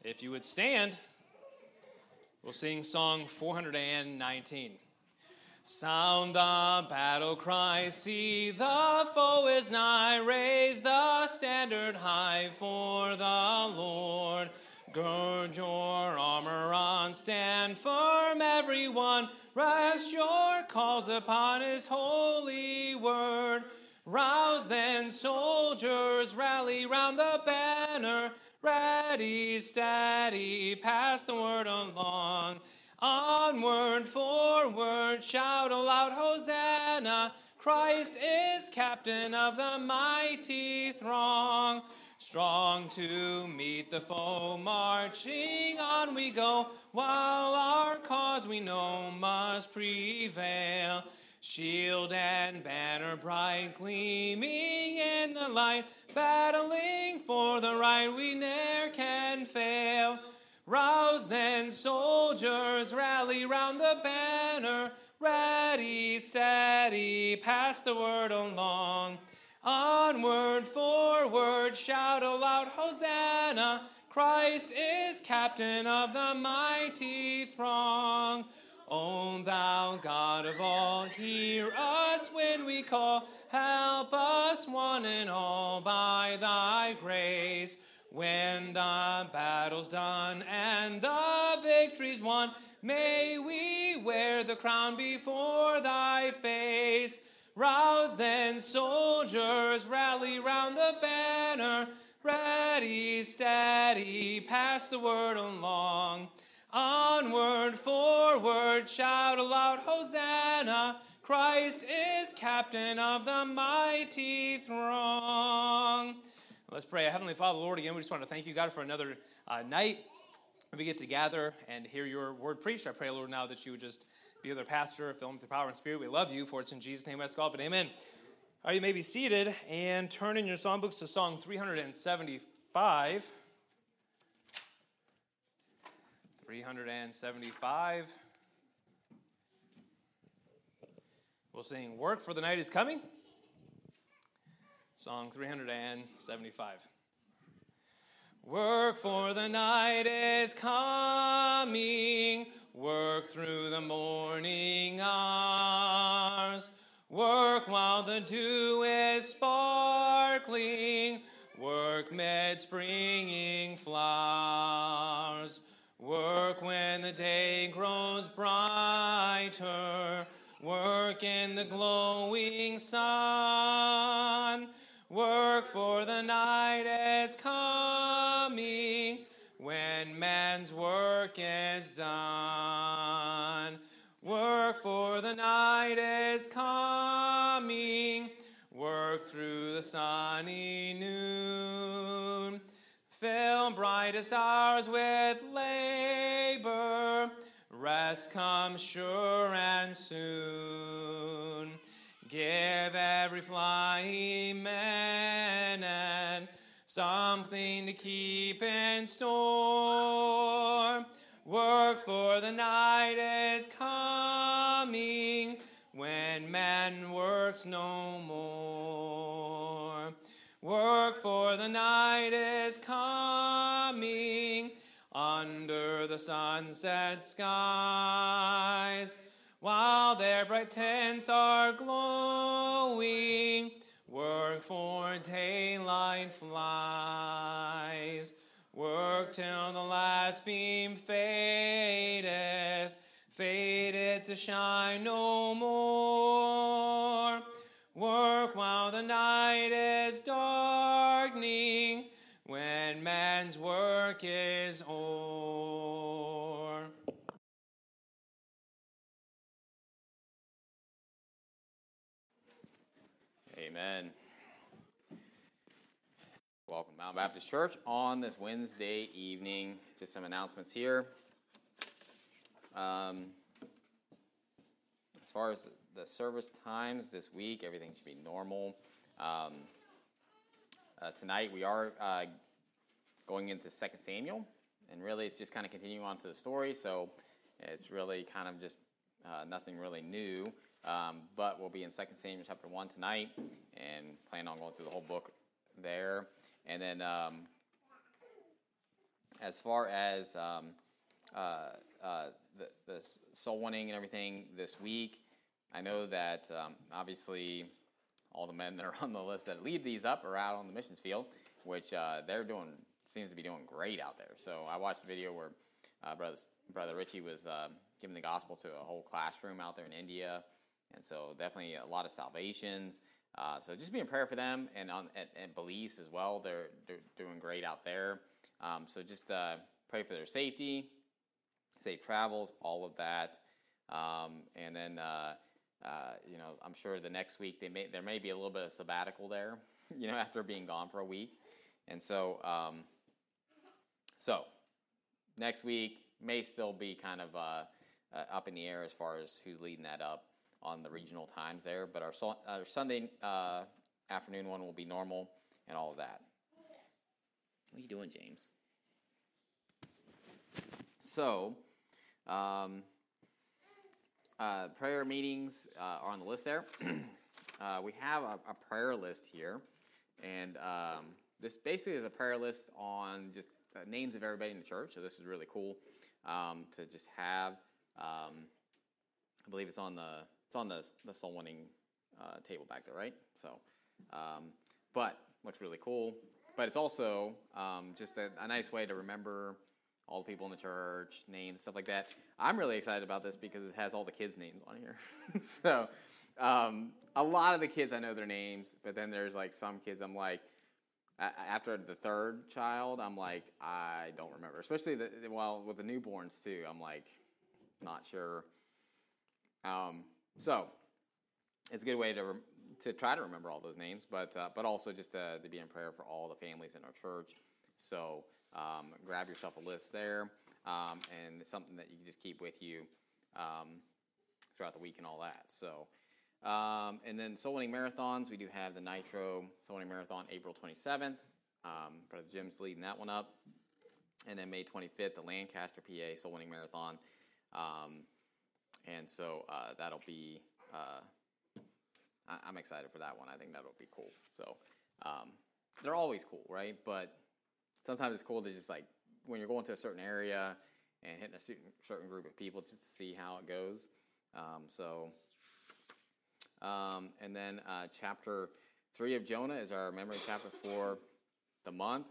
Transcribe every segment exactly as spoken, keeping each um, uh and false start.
If you would stand, we'll sing song four hundred nineteen. Sound the battle cry, see the foe is nigh, raise the standard high for the Lord. Gird your armor on, stand firm everyone, rest your calls upon his holy word. Rouse then soldiers, rally round the banner, ready, steady, pass the word along. Onward, forward, shout aloud, Hosanna, Christ is captain of the mighty throng. Strong to meet the foe, marching on we go, while our cause we know must prevail. Shield and banner bright, gleaming in the light, battling for the right, we ne'er can fail. Rouse then soldiers, rally round the banner, ready, steady, pass the word along. Onward, forward, shout aloud, Hosanna, Christ is captain of the mighty throng. O thou God of all, hear us when we call, help us one and all by thy grace. When the battle's done and the victory's won, may we wear the crown before thy face. Rouse then soldiers, rally round the banner, ready, steady, pass the word along. Onward, forward, shout aloud, Hosanna, Christ is captain of the mighty throng. Let's pray. Heavenly Father, Lord, again, we just want to thank you, God, for another uh, night we get to gather and hear your word preached. I pray, Lord, now that you would just be with our pastor, fill him with the power and spirit. We love you, for it's in Jesus' name I ask all, but amen. All right, you may be seated and turn in your songbooks to Song three hundred seventy-five. three hundred seventy-five. We'll sing Work for the Night is Coming. Song three hundred seventy-five. Work for the night is coming, work through the morning hours. Work while the dew is sparkling, work mid springing flowers. Work when the day grows brighter, work in the glowing sun. Work for the night is coming, when man's work is done. Work for the night is coming, work through the sunny noon. Fill brightest hours with labor, rest comes sure and soon. Give every flying man something to keep in store. Work for the night is coming, when man works no more. Work for the night is coming, under the sunset skies. While their bright tents are glowing, work for daylight flies. Work till the last beam fadeth, fadeth to shine no more. Work while the night is darkening, when man's work is o'er. Amen. Welcome to Mount Baptist Church on this Wednesday evening. Just some announcements here. Um, as far as the service times this week, everything should be normal. Um, uh, tonight we are uh, going into Second Samuel, and really it's just kind of continuing on to the story, so it's really kind of just uh, nothing really new. Um, but we'll be in Second Samuel chapter one tonight, and plan on going through the whole book there. And then um, as far as um, uh, uh, the, the soul winning and everything this week, I know that um, obviously all the men that are on the list that lead these up are out on the missions field, which uh, they're doing, seems to be doing great out there. So I watched a video where uh, brother, brother Richie was uh, giving the gospel to a whole classroom out there in India, and so definitely a lot of salvations. Uh, so just be in prayer for them, and on at, at Belize as well. They're, they're doing great out there. Um, so just uh, pray for their safety, safe travels, all of that. Um, and then, uh, uh, you know, I'm sure the next week they may there may be a little bit of sabbatical there, you know, after being gone for a week. And so, um, so next week may still be kind of uh, uh, up in the air as far as who's leading that up on the regional times there. But our, so, our Sunday uh, afternoon one will be normal and all of that. What are you doing, James? So, um, uh, prayer meetings uh, are on the list there. uh, we have a, a prayer list here, and um, this basically is a prayer list on just uh, names of everybody in the church. So this is really cool um, to just have. Um, I believe it's on the it's on the the soul winning uh, table back there, right? So, um, but looks really cool. But it's also um, just a, a nice way to remember all the people in the church, names, stuff like that. I'm really excited about this because it has all the kids' names on here. so um, a lot of the kids, I know their names, but then there's like some kids I'm like, after the third child, I'm like, I don't remember. Especially, the, well, with the newborns too, I'm like, not sure. Um, so it's a good way to rem- to try to remember all those names, but uh, but also just to, to be in prayer for all the families in our church. So um, grab yourself a list there, um, and it's something that you can just keep with you um, throughout the week and all that. So um, and then soul winning marathons, we do have the Nitro Soul Winning Marathon April twenty-seventh. Um, Brother Jim's leading that one up, and then May twenty-fifth, the Lancaster, P A Soul Winning Marathon, um, and so uh, that'll be. Uh, I'm excited for that one. I think that'll be cool. So um, they're always cool, right? But sometimes it's cool to just like when you're going to a certain area and hitting a certain, certain group of people just to see how it goes. Um, so um, and then uh, chapter three of Jonah is our memory chapter for the month.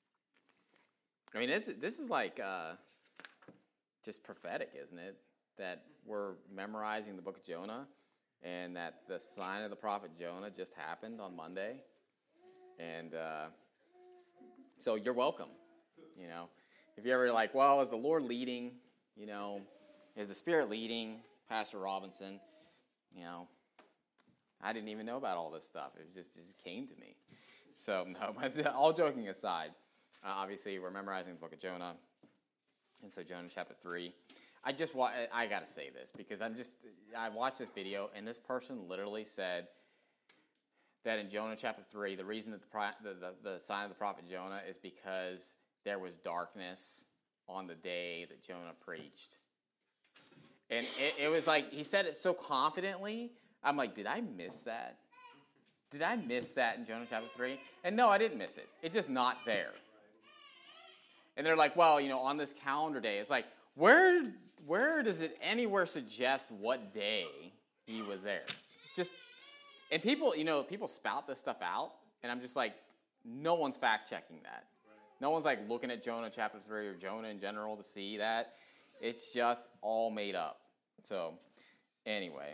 I mean, this this is like uh, just prophetic, isn't it? That we're memorizing the book of Jonah. And that the sign of the prophet Jonah just happened on Monday. And uh, so you're welcome, you know. If you're ever like, well, is the Lord leading? You know, is the Spirit leading Pastor Robinson? You know, I didn't even know about all this stuff. It just, it just came to me. So, no, but all joking aside, uh, obviously we're memorizing the book of Jonah. And so Jonah chapter three. I just wa- I gotta say this because I'm just I watched this video and this person literally said that in Jonah chapter three the reason that the, pri- the, the the sign of the prophet Jonah is because there was darkness on the day that Jonah preached, and it, it was like he said it so confidently. I'm like, did I miss that? Did I miss that in Jonah chapter three? And no, I didn't miss it. It's just not there. And they're like, well, you know, on this calendar day, it's like. Where where does it anywhere suggest what day he was there? It's just, and people, you know, people spout this stuff out, and I'm just like, no one's fact checking that. Right. No one's like looking at Jonah chapter three or Jonah in general to see that. It's just all made up. So, anyway,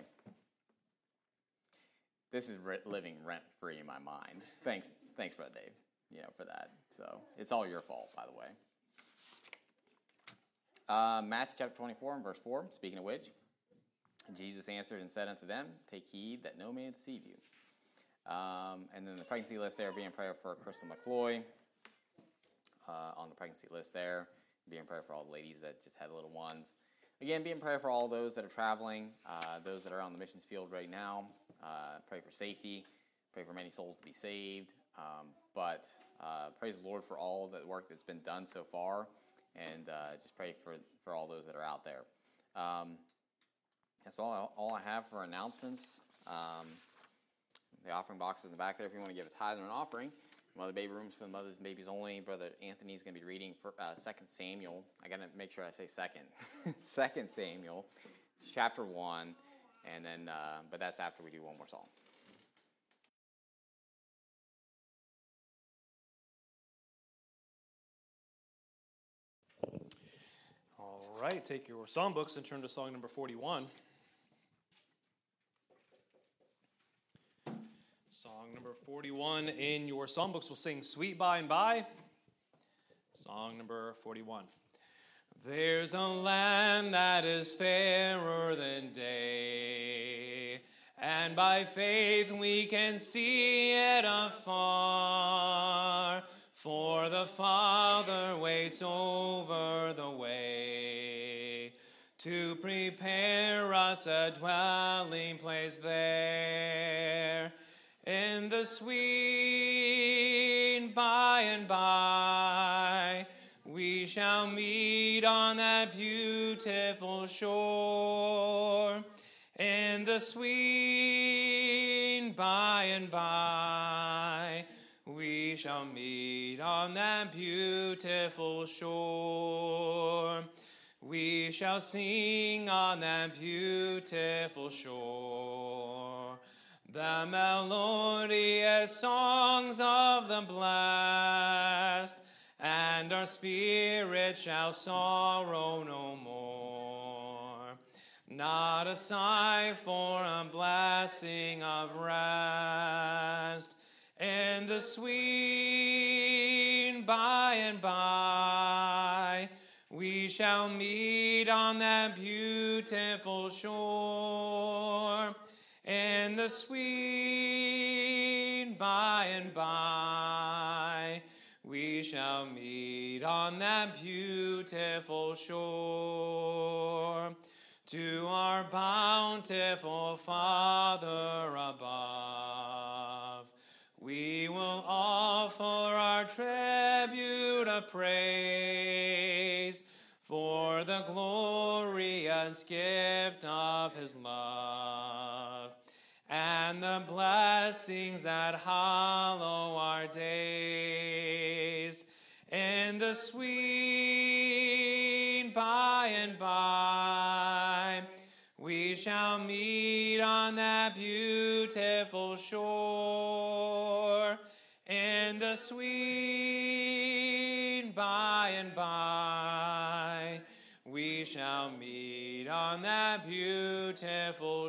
this is re- living rent free in my mind. Thanks, thanks, Brother Dave, you know, for that. So it's all your fault, by the way. Uh, Matthew chapter twenty-four and verse four, speaking of which, Jesus answered and said unto them, take heed that no man deceive you. Um, and then the pregnancy list there, be in prayer for Crystal McCloy uh, on the pregnancy list there. Be in prayer for all the ladies that just had little ones. Again, be in prayer for all those that are traveling, uh, those that are on the missions field right now. Uh, pray for safety. Pray for many souls to be saved. Um, but uh, praise the Lord for all the work that's been done so far. And uh, just pray for, for all those that are out there. Um, that's all, all I have for announcements. Um, the offering box is in the back there if you want to give a tithe or an offering. Mother Baby Rooms for the Mothers and Babies Only. Brother Anthony's going to be reading for uh, Second Samuel. I got to make sure I say second. Second Samuel, chapter one, and then, uh, but that's after we do one more song. All right, take your song books and turn to song number forty-one. Song number forty-one in your songbooks will sing Sweet By and By. Song number forty-one. There's a land that is fairer than day, and by faith we can see it afar, for the Father waits over the way to prepare us a dwelling place there. In the sweet by and by, we shall meet on that beautiful shore. In the sweet by and by, we shall meet on that beautiful shore. We shall sing on that beautiful shore the melodious songs of the blessed, and our spirit shall sorrow no more. Not a sigh for a blessing of rest. In the sweet by and by, we shall meet on that beautiful shore. In the sweet by and by, we shall meet on that beautiful shore. To our bountiful Father above, we will offer our tribute of praise for the glorious gift of his love and the blessings that hallow our days. In the sweet by and by, we shall meet on that beautiful shore. In the sweet by and by, we shall meet on that beautiful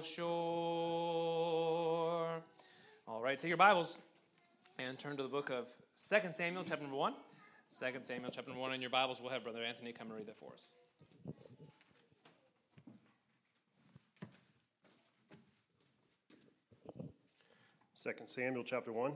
shore. All right, take your Bibles and turn to the book of Second Samuel, chapter number one. Second Samuel, chapter number one in your Bibles. We'll have Brother Anthony come and read that for us. Second Samuel, chapter one.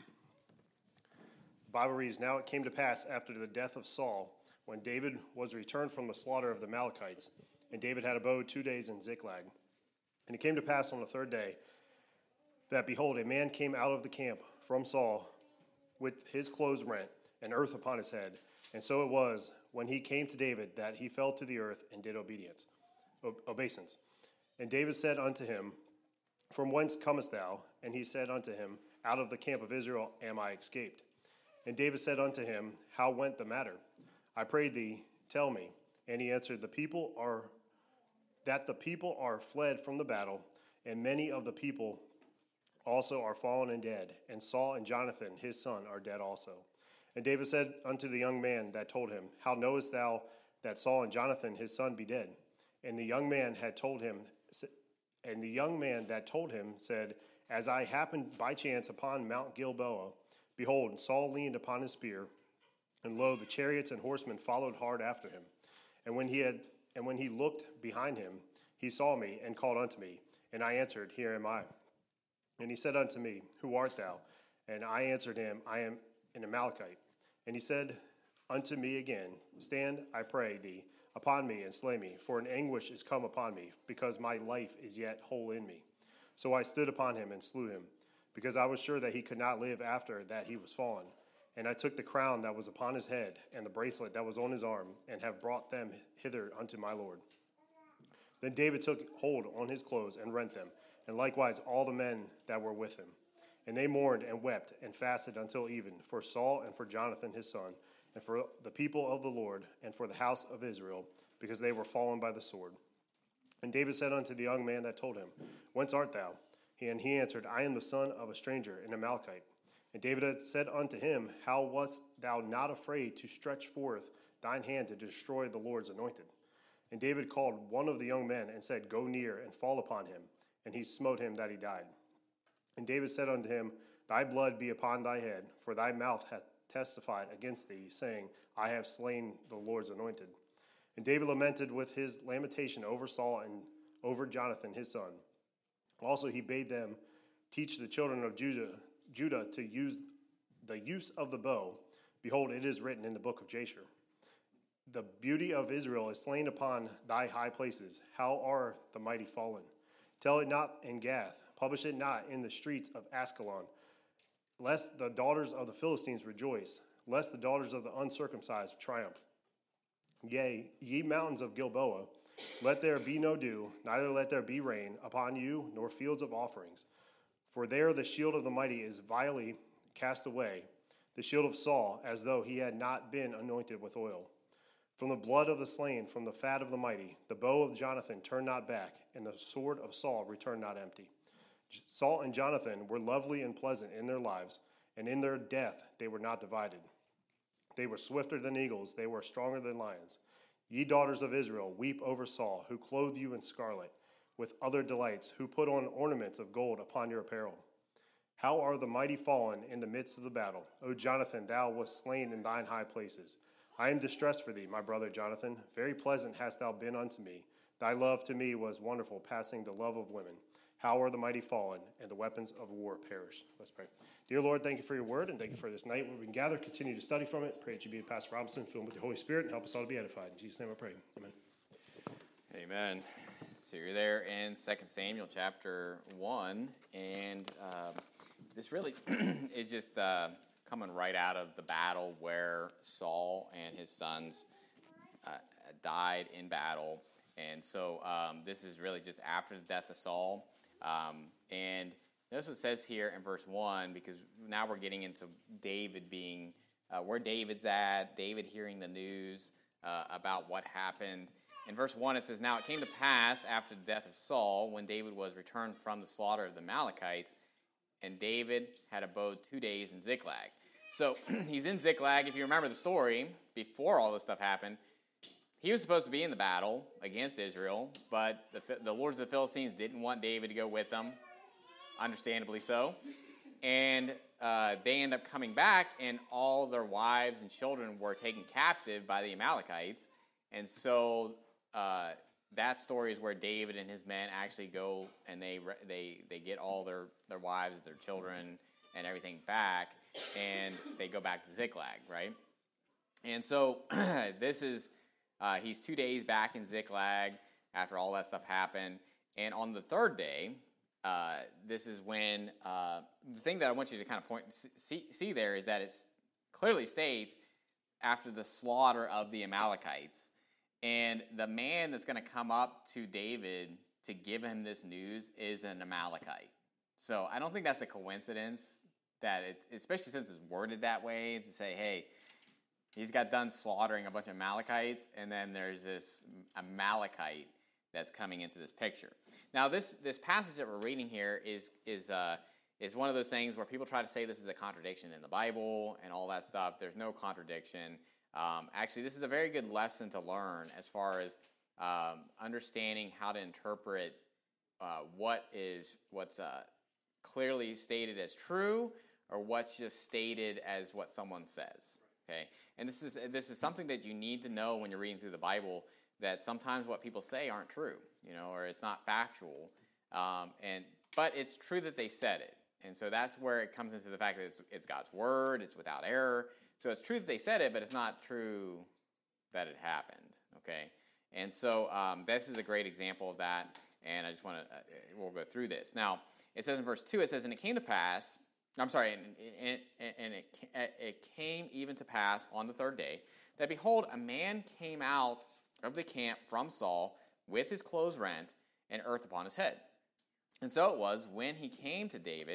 The Bible reads, Now it came to pass after the death of Saul, when David was returned from the slaughter of the Amalekites, and David had abode two days in Ziklag. And it came to pass on the third day, that, behold, a man came out of the camp from Saul, with his clothes rent, and earth upon his head. And so it was, when he came to David, that he fell to the earth and did obedience, obeisance. And David said unto him, From whence comest thou? And he said unto him, Out of the camp of Israel am I escaped. And David said unto him, How went the matter? I pray thee, tell me. And he answered, The people are that the people are fled from the battle, and many of the people also are fallen and dead. And Saul and Jonathan his son are dead also. And David said unto the young man that told him, How knowest thou that Saul and Jonathan his son be dead? And the young man had told him, and the young man that told him said, As I happened by chance upon Mount Gilboa, behold, Saul leaned upon his spear, and lo, the chariots and horsemen followed hard after him. And when he had, and when he looked behind him, he saw me and called unto me. And I answered, Here am I. And he said unto me, Who art thou? And I answered him, I am an Amalekite. And he said unto me again, Stand, I pray thee, upon me, and slay me, for an anguish is come upon me, because my life is yet whole in me. So I stood upon him and slew him, because I was sure that he could not live after that he was fallen. And I took the crown that was upon his head, and the bracelet that was on his arm, and have brought them hither unto my Lord. Then David took hold on his clothes and rent them, and likewise all the men that were with him. And they mourned and wept and fasted until even for Saul and for Jonathan his son, and for the people of the Lord, and for the house of Israel, because they were fallen by the sword. And David said unto the young man that told him, Whence art thou? And he answered, I am the son of a stranger, an Amalekite. And David had said unto him, How wast thou not afraid to stretch forth thine hand to destroy the Lord's anointed? And David called one of the young men and said, Go near and fall upon him. And he smote him that he died. And David said unto him, Thy blood be upon thy head, for thy mouth hath testified against thee, saying, I have slain the Lord's anointed. And David lamented with his lamentation over Saul and over Jonathan his son. Also he bade them teach the children of Judah, Judah to use the use of the bow. Behold, it is written in the book of Jasher. The beauty of Israel is slain upon thy high places. How are the mighty fallen? Tell it not in Gath. Publish it not in the streets of Ascalon. Lest the daughters of the Philistines rejoice. Lest the daughters of the uncircumcised triumph. Yea, ye mountains of Gilboa, let there be no dew, neither let there be rain upon you, nor fields of offerings. For there the shield of the mighty is vilely cast away, the shield of Saul, as though he had not been anointed with oil. From the blood of the slain, from the fat of the mighty, the bow of Jonathan turned not back, and the sword of Saul returned not empty. Saul and Jonathan were lovely and pleasant in their lives, and in their death they were not divided. They were swifter than eagles, they were stronger than lions. Ye daughters of Israel, weep over Saul, who clothed you in scarlet, with other delights, who put on ornaments of gold upon your apparel. How are the mighty fallen in the midst of the battle? O Jonathan, thou wast slain in thine high places. I am distressed for thee, my brother Jonathan. Very pleasant hast thou been unto me. Thy love to me was wonderful, passing the love of women. How are the mighty fallen, and the weapons of war perished? Let's pray. Dear Lord, thank you for your word, and thank you for this night where we can gather, continue to study from it. Pray that you be with Pastor Robinson, filled with the Holy Spirit, and help us all to be edified. In Jesus' name I pray. Amen. Amen. So you're there in Second Samuel chapter one, and uh, this really is just uh, coming right out of the battle where Saul and his sons uh, died in battle. And so um, this is really just after the death of Saul. Um, and notice what it says here in verse one, because now we're getting into David being, uh, where David's at, David hearing the news uh, about what happened. In verse one it says, Now it came to pass after the death of Saul, when David was returned from the slaughter of the Amalekites, and David had abode two days in Ziklag. So he's in Ziklag. If you remember the story, before all this stuff happened, he was supposed to be in the battle against Israel, but the, the lords of the Philistines didn't want David to go with them, understandably so. And uh, they end up coming back, and all their wives and children were taken captive by the Amalekites. And so uh, that story is where David and his men actually go, and they they they get all their, their wives, their children, and everything back, and they go back to Ziklag, right? And so this is... Uh, he's two days back in Ziklag after all that stuff happened. And on the third day, uh, this is when, uh, the thing that I want you to kind of point, see, see there is that it clearly states after the slaughter of the Amalekites. And the man that's going to come up to David to give him this news is an Amalekite. So I don't think that's a coincidence, that it, especially since it's worded that way, to say, hey, he's got done slaughtering a bunch of Amalekites, and then there's this Amalekite that's coming into this picture. Now, this this passage that we're reading here is is uh, is one of those things where people try to say this is a contradiction in the Bible and all that stuff. There's no contradiction. Um, actually, this is a very good lesson to learn as far as um, understanding how to interpret uh, what is what's uh, clearly stated as true, or what's just stated as what someone says. Okay, and this is this is something that you need to know when you're reading through the Bible, that sometimes what people say aren't true, you know, or it's not factual, um, and but it's true that they said it, and so that's where it comes into the fact that it's it's God's word, it's without error. So it's true that they said it, but it's not true that it happened. Okay, and so um, this is a great example of that, and I just want to uh, we'll go through this now. It says in verse two, it says, "And it came to pass." I'm sorry, and, and, and it, it came even to pass on the third day that, behold, a man came out of the camp from Saul with his clothes rent and earth upon his head. And so it was, when he came to David,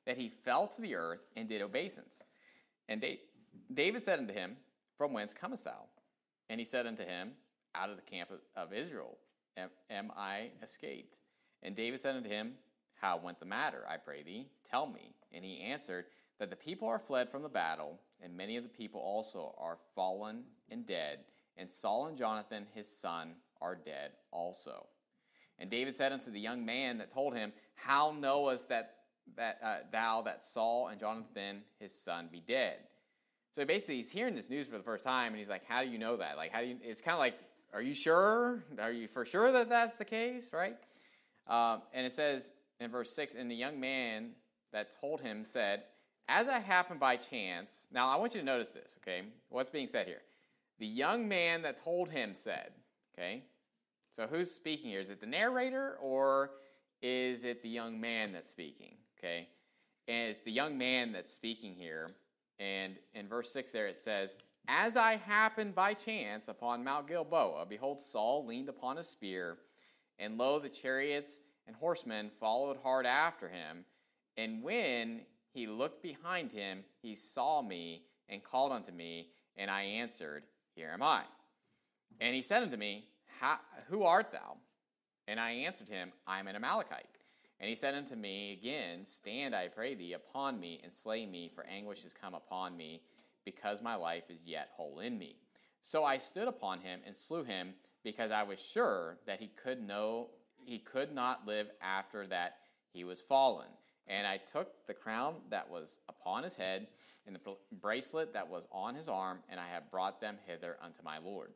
that he fell to the earth and did obeisance. And da- David said unto him, From whence comest thou? And he said unto him, Out of the camp of, of Israel am, am I escaped. And David said unto him, How went the matter, I pray thee? Tell me. And he answered, That the people are fled from the battle, and many of the people also are fallen and dead, and Saul and Jonathan his son are dead also. And David said unto the young man that told him, How knowest that, that uh, thou that Saul and Jonathan his son be dead? So basically he's hearing this news for the first time, and he's like, how do you know that? Like, how do you, it's kind of like, are you sure? Are you for sure that that's the case, right? Um, and it says in verse six, And the young man that told him said, As I happened by chance, now I want you to notice this, okay? What's being said here? The young man that told him said, okay? So who's speaking here? Is it the narrator, or is it the young man that's speaking, okay? And it's the young man that's speaking here. And in verse six there it says, As I happened by chance upon Mount Gilboa, behold, Saul leaned upon a spear, and lo, the chariots and horsemen followed hard after him. And when he looked behind him, he saw me and called unto me, and I answered, Here am I. And he said unto me, Who art thou? And I answered him, I am an Amalekite. And he said unto me again, Stand, I pray thee, upon me, and slay me, for anguish is come upon me, because my life is yet whole in me. So I stood upon him and slew him, because I was sure that he could know he could not live after that he was fallen. And I took the crown that was upon his head, and the bracelet that was on his arm, and I have brought them hither unto my Lord.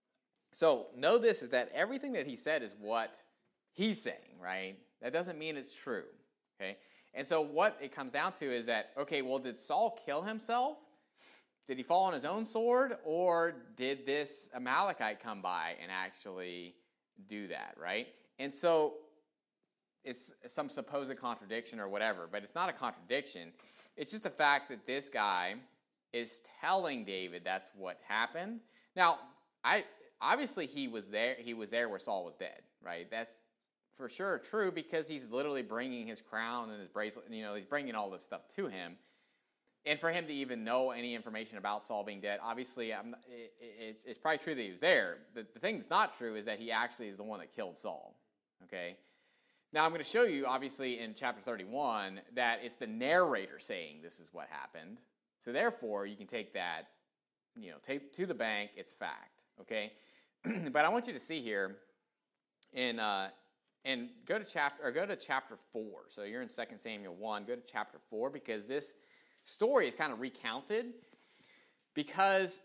So know this, is that everything that he said is what he's saying, right? That doesn't mean it's true, okay? And so what it comes down to is that, okay, well, did Saul kill himself? Did he fall on his own sword? Or did this Amalekite come by and actually do that, right? And so it's some supposed contradiction or whatever, but it's not a contradiction. It's just the fact that this guy is telling David that's what happened. Now, I obviously he was there. He was there where Saul was dead, right? That's for sure true, because he's literally bringing his crown and his bracelet. You know, he's bringing all this stuff to him. And for him to even know any information about Saul being dead, obviously, I'm, it, it, it's probably true that he was there. The, the thing that's not true is that he actually is the one that killed Saul, okay? Now, I'm going to show you, obviously, in chapter thirty-one, that it's the narrator saying this is what happened. So therefore, you can take that, you know, take to the bank. It's fact, okay? But I want you to see here, in uh, and go to chapter or go to chapter four. So you're in Second Samuel one. Go to chapter four, because this story is kind of recounted. Because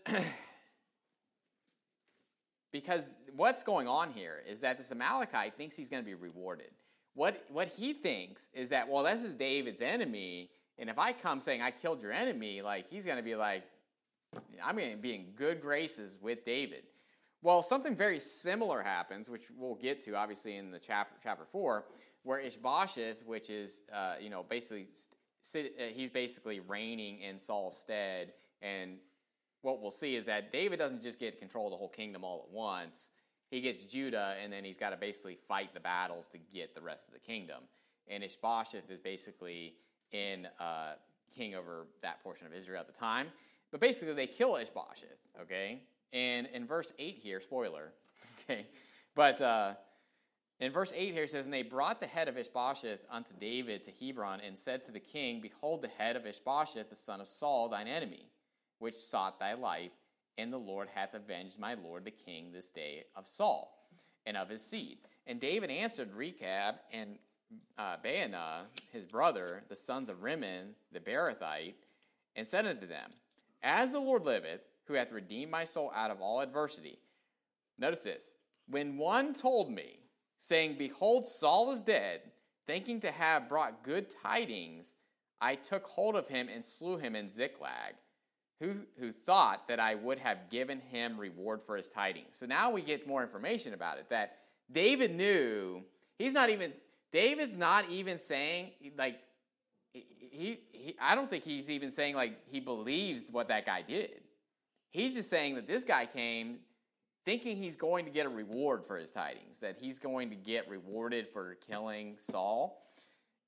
because what's going on here is that this Amalekite thinks he's going to be rewarded. What, what he thinks is that, well, this is David's enemy, and if I come saying I killed your enemy, like, he's going to be like, I'm going to be in good graces with David. Well, something very similar happens, which we'll get to, obviously, in the chapter chapter four, where Ishbosheth, which is, uh, you know, basically, he's basically reigning in Saul's stead, and what we'll see is that David doesn't just get control of the whole kingdom all at once. He gets Judah, and then he's got to basically fight the battles to get the rest of the kingdom. And Ishbosheth is basically in uh, king over that portion of Israel at the time. But basically, they kill Ishbosheth, okay? And in verse eight here, spoiler, okay? But uh, in verse eight here it says, And they brought the head of Ishbosheth unto David to Hebron, and said to the king, Behold, the head of Ishbosheth, the son of Saul, thine enemy, which sought thy life, and the Lord hath avenged my lord the king this day of Saul, and of his seed. And David answered Rechab and uh, Baanah, his brother, the sons of Rimmon, the Beerothite, and said unto them, As the Lord liveth, who hath redeemed my soul out of all adversity. Notice this. When one told me, saying, Behold, Saul is dead, thinking to have brought good tidings, I took hold of him and slew him in Ziklag, who, who thought that I would have given him reward for his tidings. So now we get more information about it, that David knew, he's not even, David's not even saying, like, he, he I don't think he's even saying, like, he believes what that guy did. He's just saying that this guy came thinking he's going to get a reward for his tidings, that he's going to get rewarded for killing Saul.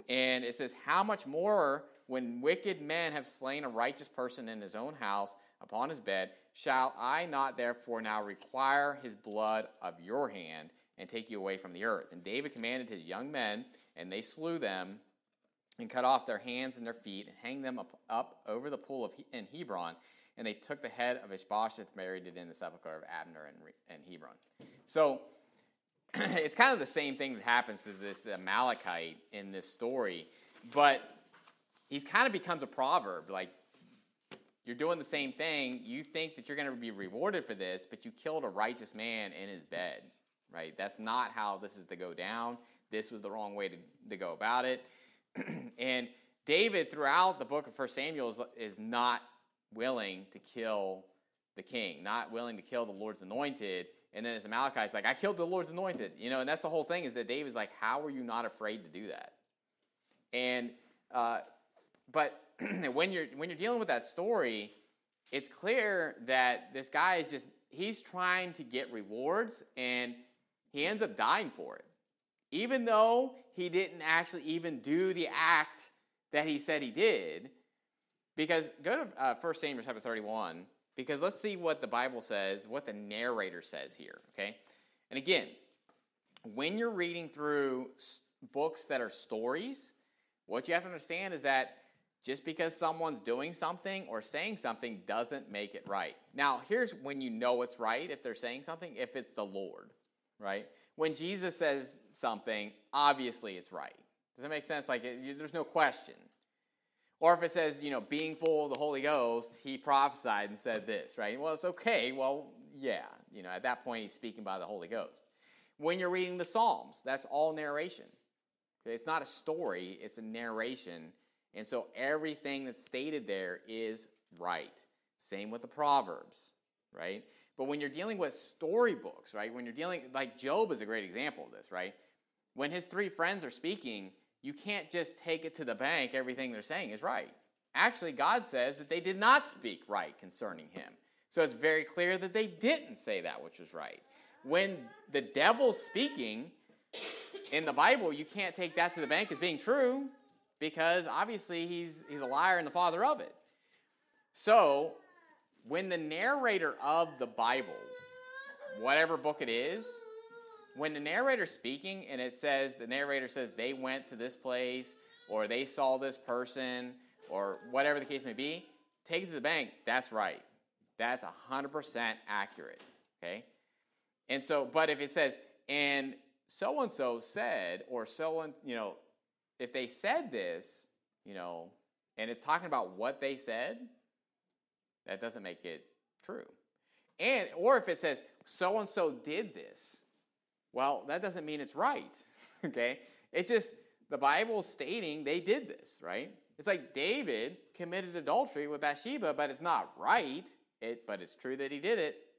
And it says, how much more when wicked men have slain a righteous person in his own house upon his bed, shall I not therefore now require his blood of your hand and take you away from the earth? And David commanded his young men, and they slew them and cut off their hands and their feet and hanged them up, up over the pool of he, in Hebron. And they took the head of Ishbosheth, buried it in the sepulchre of Abner in, in Hebron. So it's kind of the same thing that happens to this Amalekite in this story, but he's kind of becomes a proverb. Like, you're doing the same thing. You think that you're going to be rewarded for this, but you killed a righteous man in his bed, right? That's not how this is to go down. This was the wrong way to, to go about it. And David, throughout the book of First Samuel, is, is not willing to kill the king, not willing to kill the Lord's anointed. And then as Amalekite's like, I killed the Lord's anointed. You know, and that's the whole thing, is that David's like, how are you not afraid to do that? And, uh, but when you're when you're dealing with that story, it's clear that this guy is just, he's trying to get rewards, and he ends up dying for it. Even though he didn't actually even do the act that he said he did. Because, go to uh, First Samuel chapter thirty-one, because let's see what the Bible says, what the narrator says here, okay? And again, when you're reading through books that are stories, what you have to understand is that just because someone's doing something or saying something doesn't make it right. Now, here's when you know it's right if they're saying something, if it's the Lord, right? When Jesus says something, obviously it's right. Does that make sense? Like, it, there's no question. Or if it says, you know, being full of the Holy Ghost, he prophesied and said this, right? Well, it's okay. Well, yeah. You know, at that point, he's speaking by the Holy Ghost. When you're reading the Psalms, that's all narration. Okay? It's not a story. It's a narration. And so everything that's stated there is right. Same with the Proverbs, right? But when you're dealing with storybooks, right? When you're dealing, like Job is a great example of this, right? When his three friends are speaking, you can't just take it to the bank, everything they're saying is right. Actually, God says that they did not speak right concerning him. So it's very clear that they didn't say that which was right. When the devil's speaking in the Bible, you can't take that to the bank as being true, because obviously he's, he's a liar and the father of it. So when the narrator of the Bible, whatever book it is, when the narrator's speaking and it says, the narrator says they went to this place, or they saw this person, or whatever the case may be, take it to the bank, that's right. That's one hundred percent accurate, okay? And so, but if it says, and so-and-so said, or so-and, you know, if they said this, you know, and it's talking about what they said, that doesn't make it true. And, or if it says, so-and-so did this, well, that doesn't mean it's right, okay? It's just the Bible stating they did this, right? It's like David committed adultery with Bathsheba, but it's not right, it, but it's true that he did it.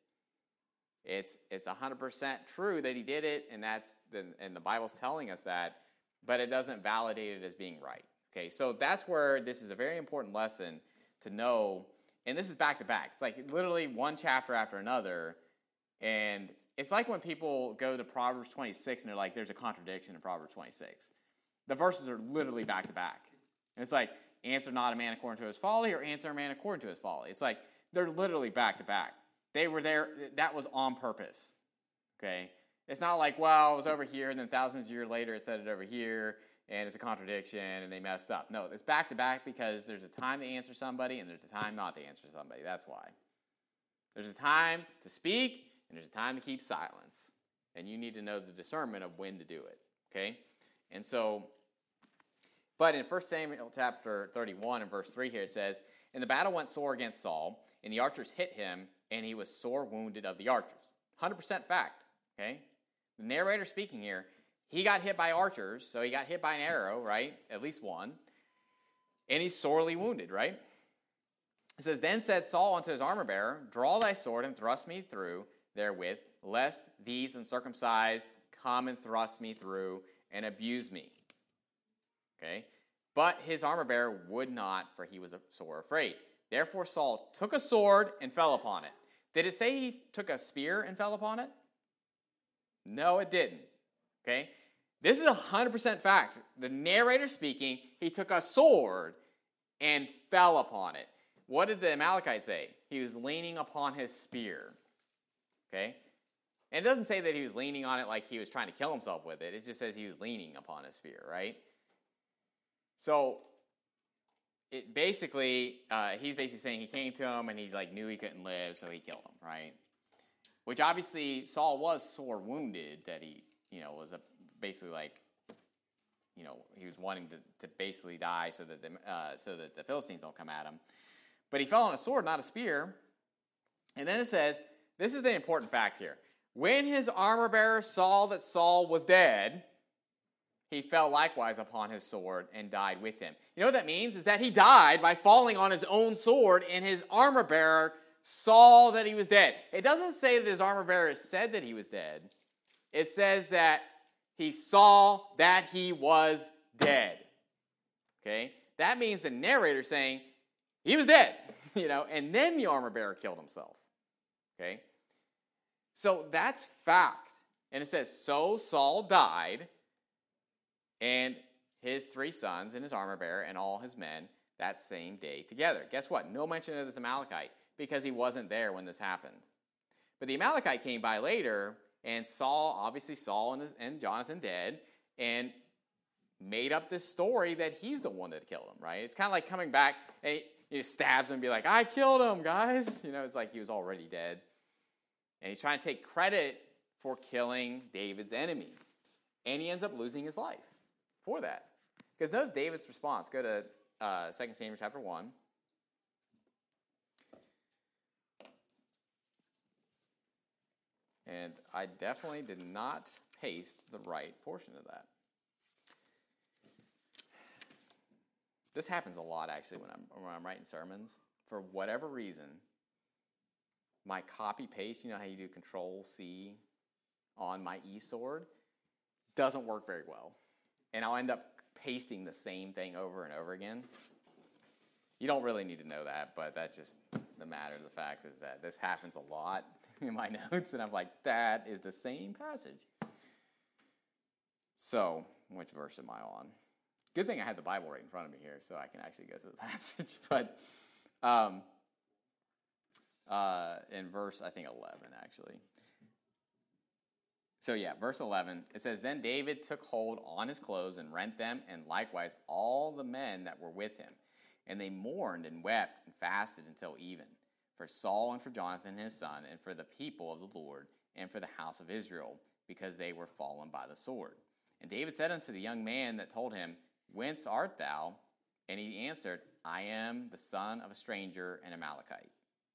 It's it's one hundred percent true that he did it, and that's the, and the Bible's telling us that, but it doesn't validate it as being right, okay? So that's where this is a very important lesson to know, and this is back to back. It's like literally one chapter after another, and it's like when people go to Proverbs twenty-six and they're like, there's a contradiction in Proverbs twenty-six. The verses are literally back to back. And it's like, answer not a man according to his folly, or answer a man according to his folly. It's like, they're literally back to back. They were there, that was on purpose, okay? It's not like, well, it was over here, and then thousands of years later it said it over here, and it's a contradiction, and they messed up. No, it's back to back because there's a time to answer somebody, and there's a time not to answer somebody. That's why. There's a time to speak, and there's a time to keep silence. And you need to know the discernment of when to do it, okay? And so, but in First Samuel chapter thirty-one and verse three here it says, and the battle went sore against Saul, and the archers hit him, and he was sore wounded of the archers. one hundred percent fact, okay? The narrator speaking here, he got hit by archers, so he got hit by an arrow, right? At least one. And he's sorely wounded, right? It says, then said Saul unto his armor bearer, draw thy sword and thrust me through therewith, lest these uncircumcised come and thrust me through and abuse me. Okay? But his armor bearer would not, for he was sore afraid. Therefore Saul took a sword and fell upon it. Did it say he took a spear and fell upon it? No, it didn't. Okay? This is one hundred percent fact. The narrator speaking, he took a sword and fell upon it. What did the Amalekite say? He was leaning upon his spear. Okay? And it doesn't say that he was leaning on it like he was trying to kill himself with it. It just says he was leaning upon his spear, right? So, it basically, uh, he's basically saying he came to him and he like knew he couldn't live, so he killed him, right? Which obviously Saul was sore wounded that he, you know, was a, basically like, you know, he was wanting to, to basically die so that the uh, so that the Philistines don't come at him. But he fell on a sword, not a spear. And then it says, this is the important fact here. When his armor bearer saw that Saul was dead, he fell likewise upon his sword and died with him. You know what that means? Is that he died by falling on his own sword, and his armor bearer saw that he was dead. It doesn't say that his armor bearer said that he was dead. It says that he saw that he was dead. Okay? That means the narrator saying he was dead, you know, and then the armor bearer killed himself. Okay? So that's fact. And it says, so Saul died, and his three sons and his armor bearer and all his men that same day together. Guess what? No mention of this Amalekite, because he wasn't there when this happened. But the Amalekite came by later and saw, obviously Saul and, his, and Jonathan dead, and made up this story that he's the one that killed him, right? It's kind of like coming back and he, he stabs him and be like, I killed him, guys. You know, it's like he was already dead. And he's trying to take credit for killing David's enemy. And he ends up losing his life for that. Because notice David's response. Go to uh, Second Samuel chapter one. And I definitely did not paste the right portion of that. This happens a lot, actually, when I'm, when I'm writing sermons. For whatever reason, my copy-paste, you know how you do Control-C on my eSword, doesn't work very well. And I'll end up pasting the same thing over and over again. You don't really need to know that, but that's just the matter of the fact is that this happens a lot in my notes, and I'm like, that is the same passage. So, which verse am I on? Good thing I had the Bible right in front of me here, so I can actually go to the passage. But um, uh, in verse, I think, eleven, actually. So yeah, verse eleven, it says, Then David took hold on his clothes and rent them, and likewise all the men that were with him. And they mourned and wept and fasted until even, for Saul and for Jonathan his son, and for the people of the Lord, and for the house of Israel, because they were fallen by the sword. And David said unto the young man that told him, Whence art thou? And he answered, I am the son of a stranger, an Amalekite.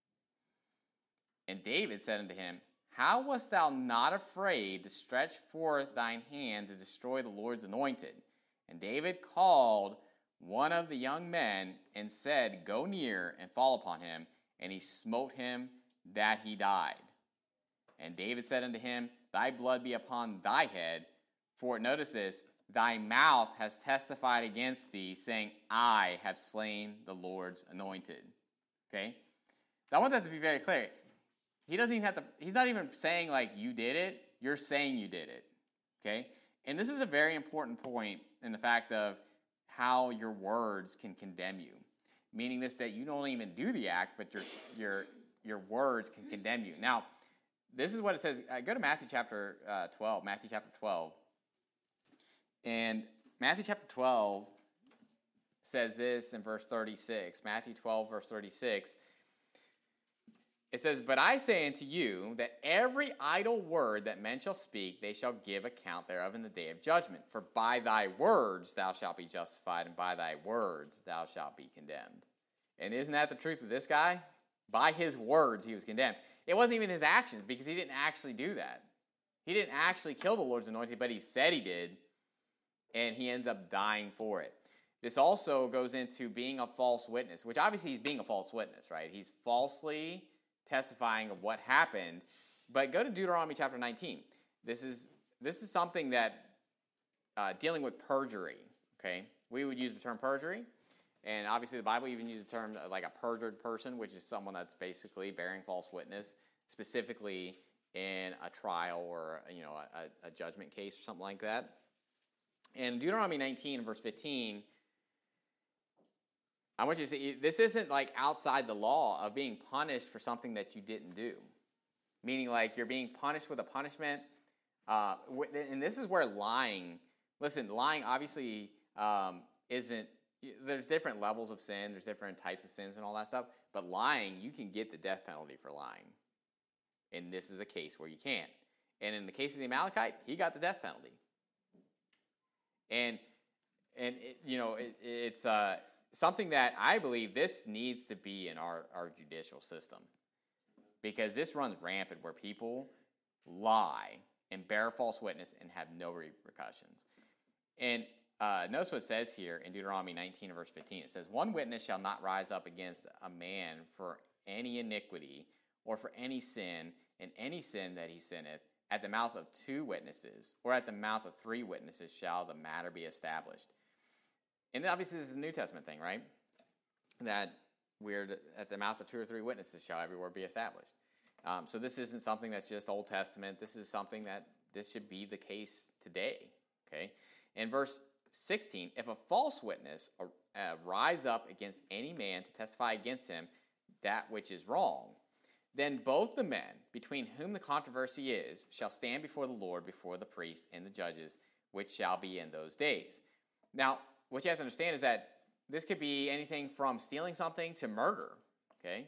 And David said unto him, How wast thou not afraid to stretch forth thine hand to destroy the Lord's anointed? And David called one of the young men and said, Go near and fall upon him. And he smote him that he died. And David said unto him, Thy blood be upon thy head, for notice this, thy mouth has testified against thee, saying, I have slain the Lord's anointed. Okay? So I want that to be very clear. He doesn't even have to, he's not even saying like you did it, you're saying you did it. Okay? And this is a very important point in the fact of how your words can condemn you. Meaning this, that you don't even do the act, but your your your words can condemn you. Now, this is what it says. Uh, go to Matthew chapter uh, twelve. Matthew chapter twelve. And Matthew chapter twelve says this in verse thirty-six. Matthew twelve, verse thirty-six. It says, But I say unto you that every idle word that men shall speak, they shall give account thereof in the day of judgment. For by thy words thou shalt be justified, and by thy words thou shalt be condemned. And isn't that the truth of this guy? By his words he was condemned. It wasn't even his actions, because he didn't actually do that. He didn't actually kill the Lord's anointed, but he said he did, and he ends up dying for it. This also goes into being a false witness, which obviously he's being a false witness, right? He's falsely testifying of what happened. But go to Deuteronomy chapter nineteen. This is this is something that uh, dealing with perjury. Okay, we would use the term perjury, and obviously the Bible even uses the term uh, like a perjured person, which is someone that's basically bearing false witness, specifically in a trial or you know a, a judgment case or something like that. And Deuteronomy nineteen, verse fifteen, I want you to see, this isn't like outside the law of being punished for something that you didn't do. Meaning like you're being punished with a punishment. Uh, and this is where lying, listen, lying obviously um, isn't, there's different levels of sin, there's different types of sins and all that stuff, but lying, you can get the death penalty for lying. And this is a case where you can't. And in the case of the Amalekite, he got the death penalty. And, and it, you know, it, it's uh, something that I believe this needs to be in our, our judicial system. Because this runs rampant where people lie and bear false witness and have no repercussions. And uh, notice what it says here in Deuteronomy nineteen, verse fifteen. It says, one witness shall not rise up against a man for any iniquity or for any sin, and any sin that he sinneth. At the mouth of two witnesses, or at the mouth of three witnesses, shall the matter be established. And obviously this is a New Testament thing, right? That we're at the mouth of two or three witnesses shall every word be established. Um, so this isn't something that's just Old Testament. This is something that this should be the case today, okay? In verse sixteen, if a false witness uh, rise up against any man to testify against him that which is wrong, then both the men between whom the controversy is shall stand before the Lord, before the priests and the judges, which shall be in those days. Now, what you have to understand is that this could be anything from stealing something to murder, okay?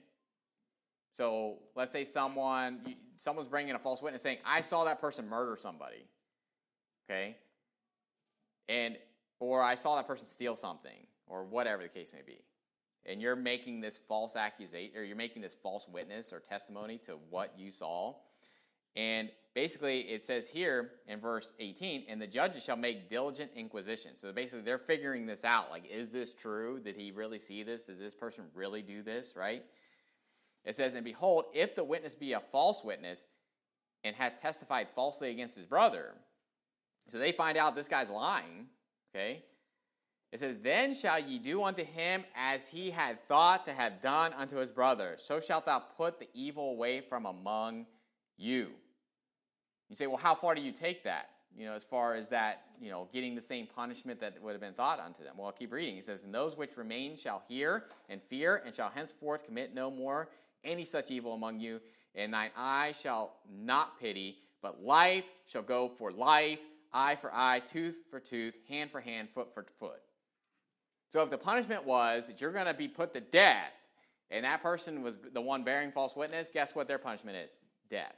So let's say someone, someone's bringing a false witness saying, I saw that person murder somebody, okay? And, or I saw that person steal something, or whatever the case may be. And you're making this false accusation, or you're making this false witness or testimony to what you saw. And basically, it says here in verse eighteen, and the judges shall make diligent inquisition. So basically, they're figuring this out. Like, is this true? Did he really see this? Did this person really do this, right? It says, and behold, if the witness be a false witness and hath testified falsely against his brother, so they find out this guy's lying, okay? It says, then shall ye do unto him as he had thought to have done unto his brother. So shalt thou put the evil away from among you. You say, well, how far do you take that? You know, as far as that, you know, getting the same punishment that would have been thought unto them. Well, I'll keep reading. It says, and those which remain shall hear and fear, and shall henceforth commit no more any such evil among you. And thine eye shall not pity, but life shall go for life, eye for eye, tooth for tooth, hand for hand, foot for foot. So if the punishment was that you're going to be put to death, and that person was the one bearing false witness, guess what their punishment is? Death.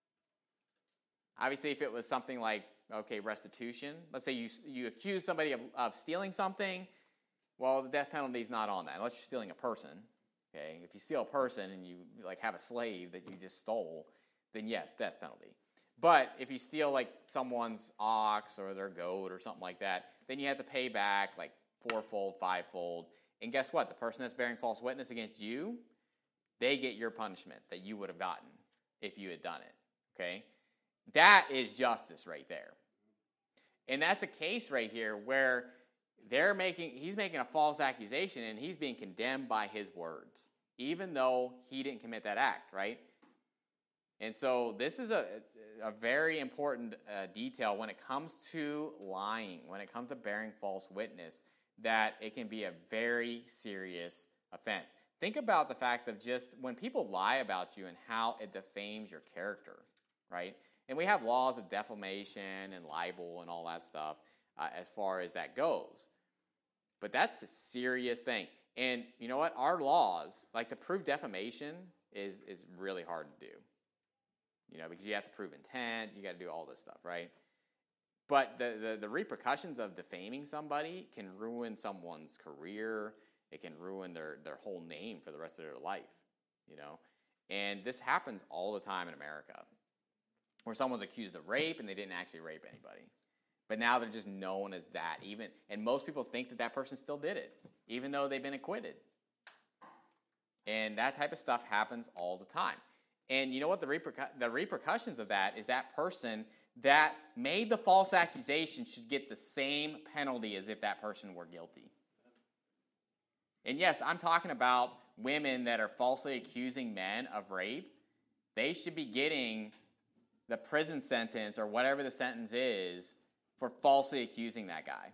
Obviously, if it was something like, okay, restitution, let's say you you accuse somebody of, of stealing something, well, the death penalty is not on that, unless you're stealing a person. Okay, if you steal a person and you like have a slave that you just stole, then yes, death penalty. But if you steal like someone's ox or their goat or something like that, then you have to pay back like fourfold, fivefold. And guess what? The person that's bearing false witness against you, they get your punishment that you would have gotten if you had done it. Okay? That is justice right there. And that's a case right here where they're making, he's making a false accusation and he's being condemned by his words, even though he didn't commit that act, right? And so this is a, a very important uh, detail when it comes to lying, when it comes to bearing false witness, that it can be a very serious offense. Think about the fact of just when people lie about you and how it defames your character, right? And we have laws of defamation and libel and all that stuff uh, as far as that goes. But that's a serious thing. And you know what? Our laws, like to prove defamation is, is really hard to do. You know, because you have to prove intent, you got to do all this stuff, right? But the, the, the repercussions of defaming somebody can ruin someone's career. It can ruin their, their whole name for the rest of their life, you know? And this happens all the time in America, where someone's accused of rape and they didn't actually rape anybody. But now they're just known as that. Even, and most people think that that person still did it, even though they've been acquitted. And that type of stuff happens all the time. And you know what? The, repercu- the repercussions of that is that person that made the false accusation should get the same penalty as if that person were guilty. And yes, I'm talking about women that are falsely accusing men of rape. They should be getting the prison sentence or whatever the sentence is for falsely accusing that guy.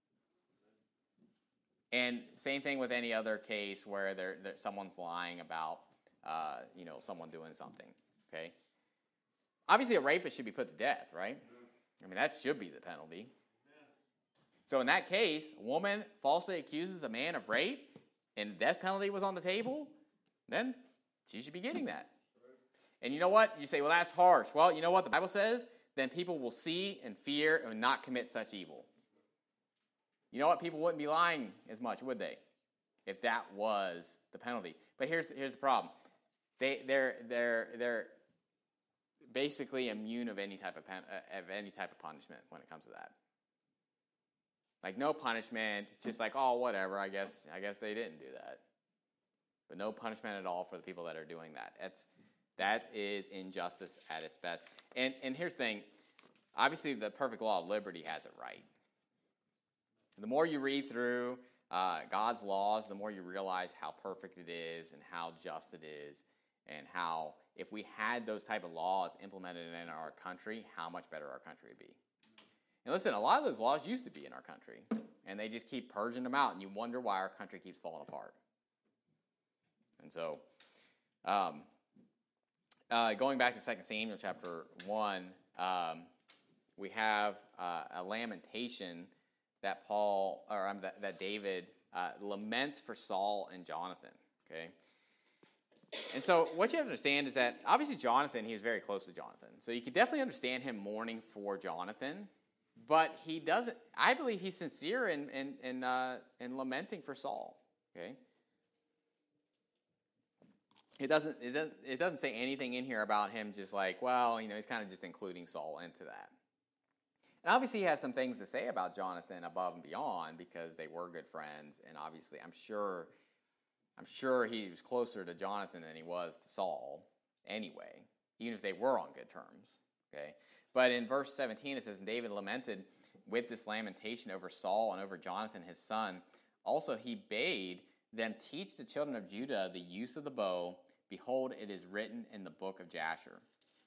And same thing with any other case where there, there someone's lying about, uh, you know, someone doing something, okay? Obviously, a rapist should be put to death, right? I mean, that should be the penalty. So in that case, a woman falsely accuses a man of rape and the death penalty was on the table, then she should be getting that. And you know what? You say, well, that's harsh. Well, you know what the Bible says? Then people will see and fear and not commit such evil. You know what? People wouldn't be lying as much, would they? If that was the penalty. But here's here's the problem. They they're they're they're basically immune of any type of pen, of any type of punishment when it comes to that. Like no punishment. It's just like, oh, whatever. I guess I guess they didn't do that. But no punishment at all for the people that are doing that. That's that is injustice at its best. And and here's the thing. Obviously, the perfect law of liberty has it right. The more you read through uh, God's laws, the more you realize how perfect it is and how just it is, and how if we had those type of laws implemented in our country, how much better our country would be. And listen, a lot of those laws used to be in our country, and they just keep purging them out, and you wonder why our country keeps falling apart. And so, um, uh, going back to Second Samuel chapter one, um, we have uh, a lamentation that Paul, or um, that, that David uh, laments for Saul and Jonathan, okay? And so what you have to understand is that, obviously Jonathan, he is very close to Jonathan. So you can definitely understand him mourning for Jonathan, but he doesn't, I believe he's sincere in, in, in, uh, in lamenting for Saul, okay? It doesn't, it doesn't, it doesn't say anything in here about him just like, well, you know, he's kind of just including Saul into that. And obviously he has some things to say about Jonathan above and beyond because they were good friends, and obviously I'm sure I'm sure he was closer to Jonathan than he was to Saul anyway, even if they were on good terms. Okay? But in verse seventeen it says, and David lamented with this lamentation over Saul and over Jonathan his son. Also he bade them teach the children of Judah the use of the bow. Behold, it is written in the book of Jasher.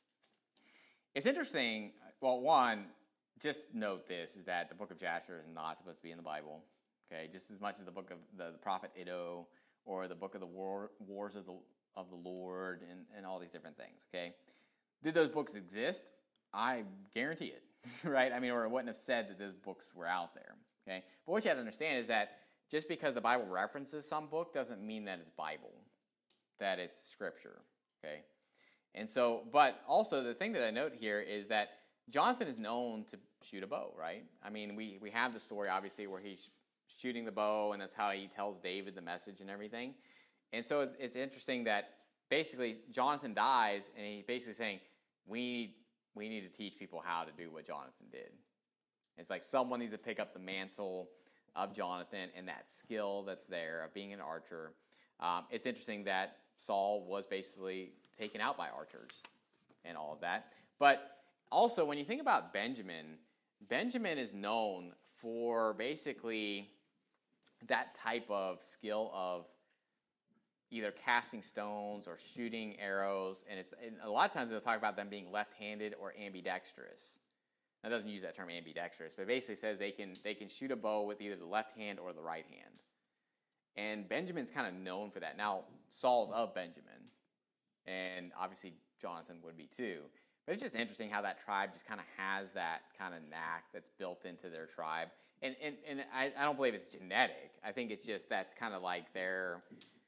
It's interesting, well, one, just note this, is that the book of Jasher is not supposed to be in the Bible, okay? Just as much as the book of the, the prophet Iddo or the book of the war, Wars of the of the Lord and, and all these different things, okay? Did those books exist? I guarantee it, right? I mean, or it wouldn't have said that those books were out there, okay? But what you have to understand is that just because the Bible references some book doesn't mean that it's Bible, that it's Scripture, okay? And so, but also the thing that I note here is that Jonathan is known to shoot a bow, right? I mean, we, we have the story, obviously, where he's shooting the bow, and that's how he tells David the message and everything. And so it's, it's interesting that basically Jonathan dies, and he's basically saying, we need, we need to teach people how to do what Jonathan did. It's like someone needs to pick up the mantle of Jonathan and that skill that's there of being an archer. Um, it's interesting that Saul was basically taken out by archers and all of that. But also, when you think about Benjamin, Benjamin is known for basically that type of skill of either casting stones or shooting arrows, and it's and a lot of times they'll talk about them being left-handed or ambidextrous. Now, it doesn't use that term ambidextrous, but it basically says they can they can shoot a bow with either the left hand or the right hand. And Benjamin's kind of known for that. Now, Saul's of Benjamin, and obviously Jonathan would be too. But it's just interesting how that tribe just kind of has that kind of knack that's built into their tribe. And and, and I, I don't believe it's genetic. I think it's just that's kind of like their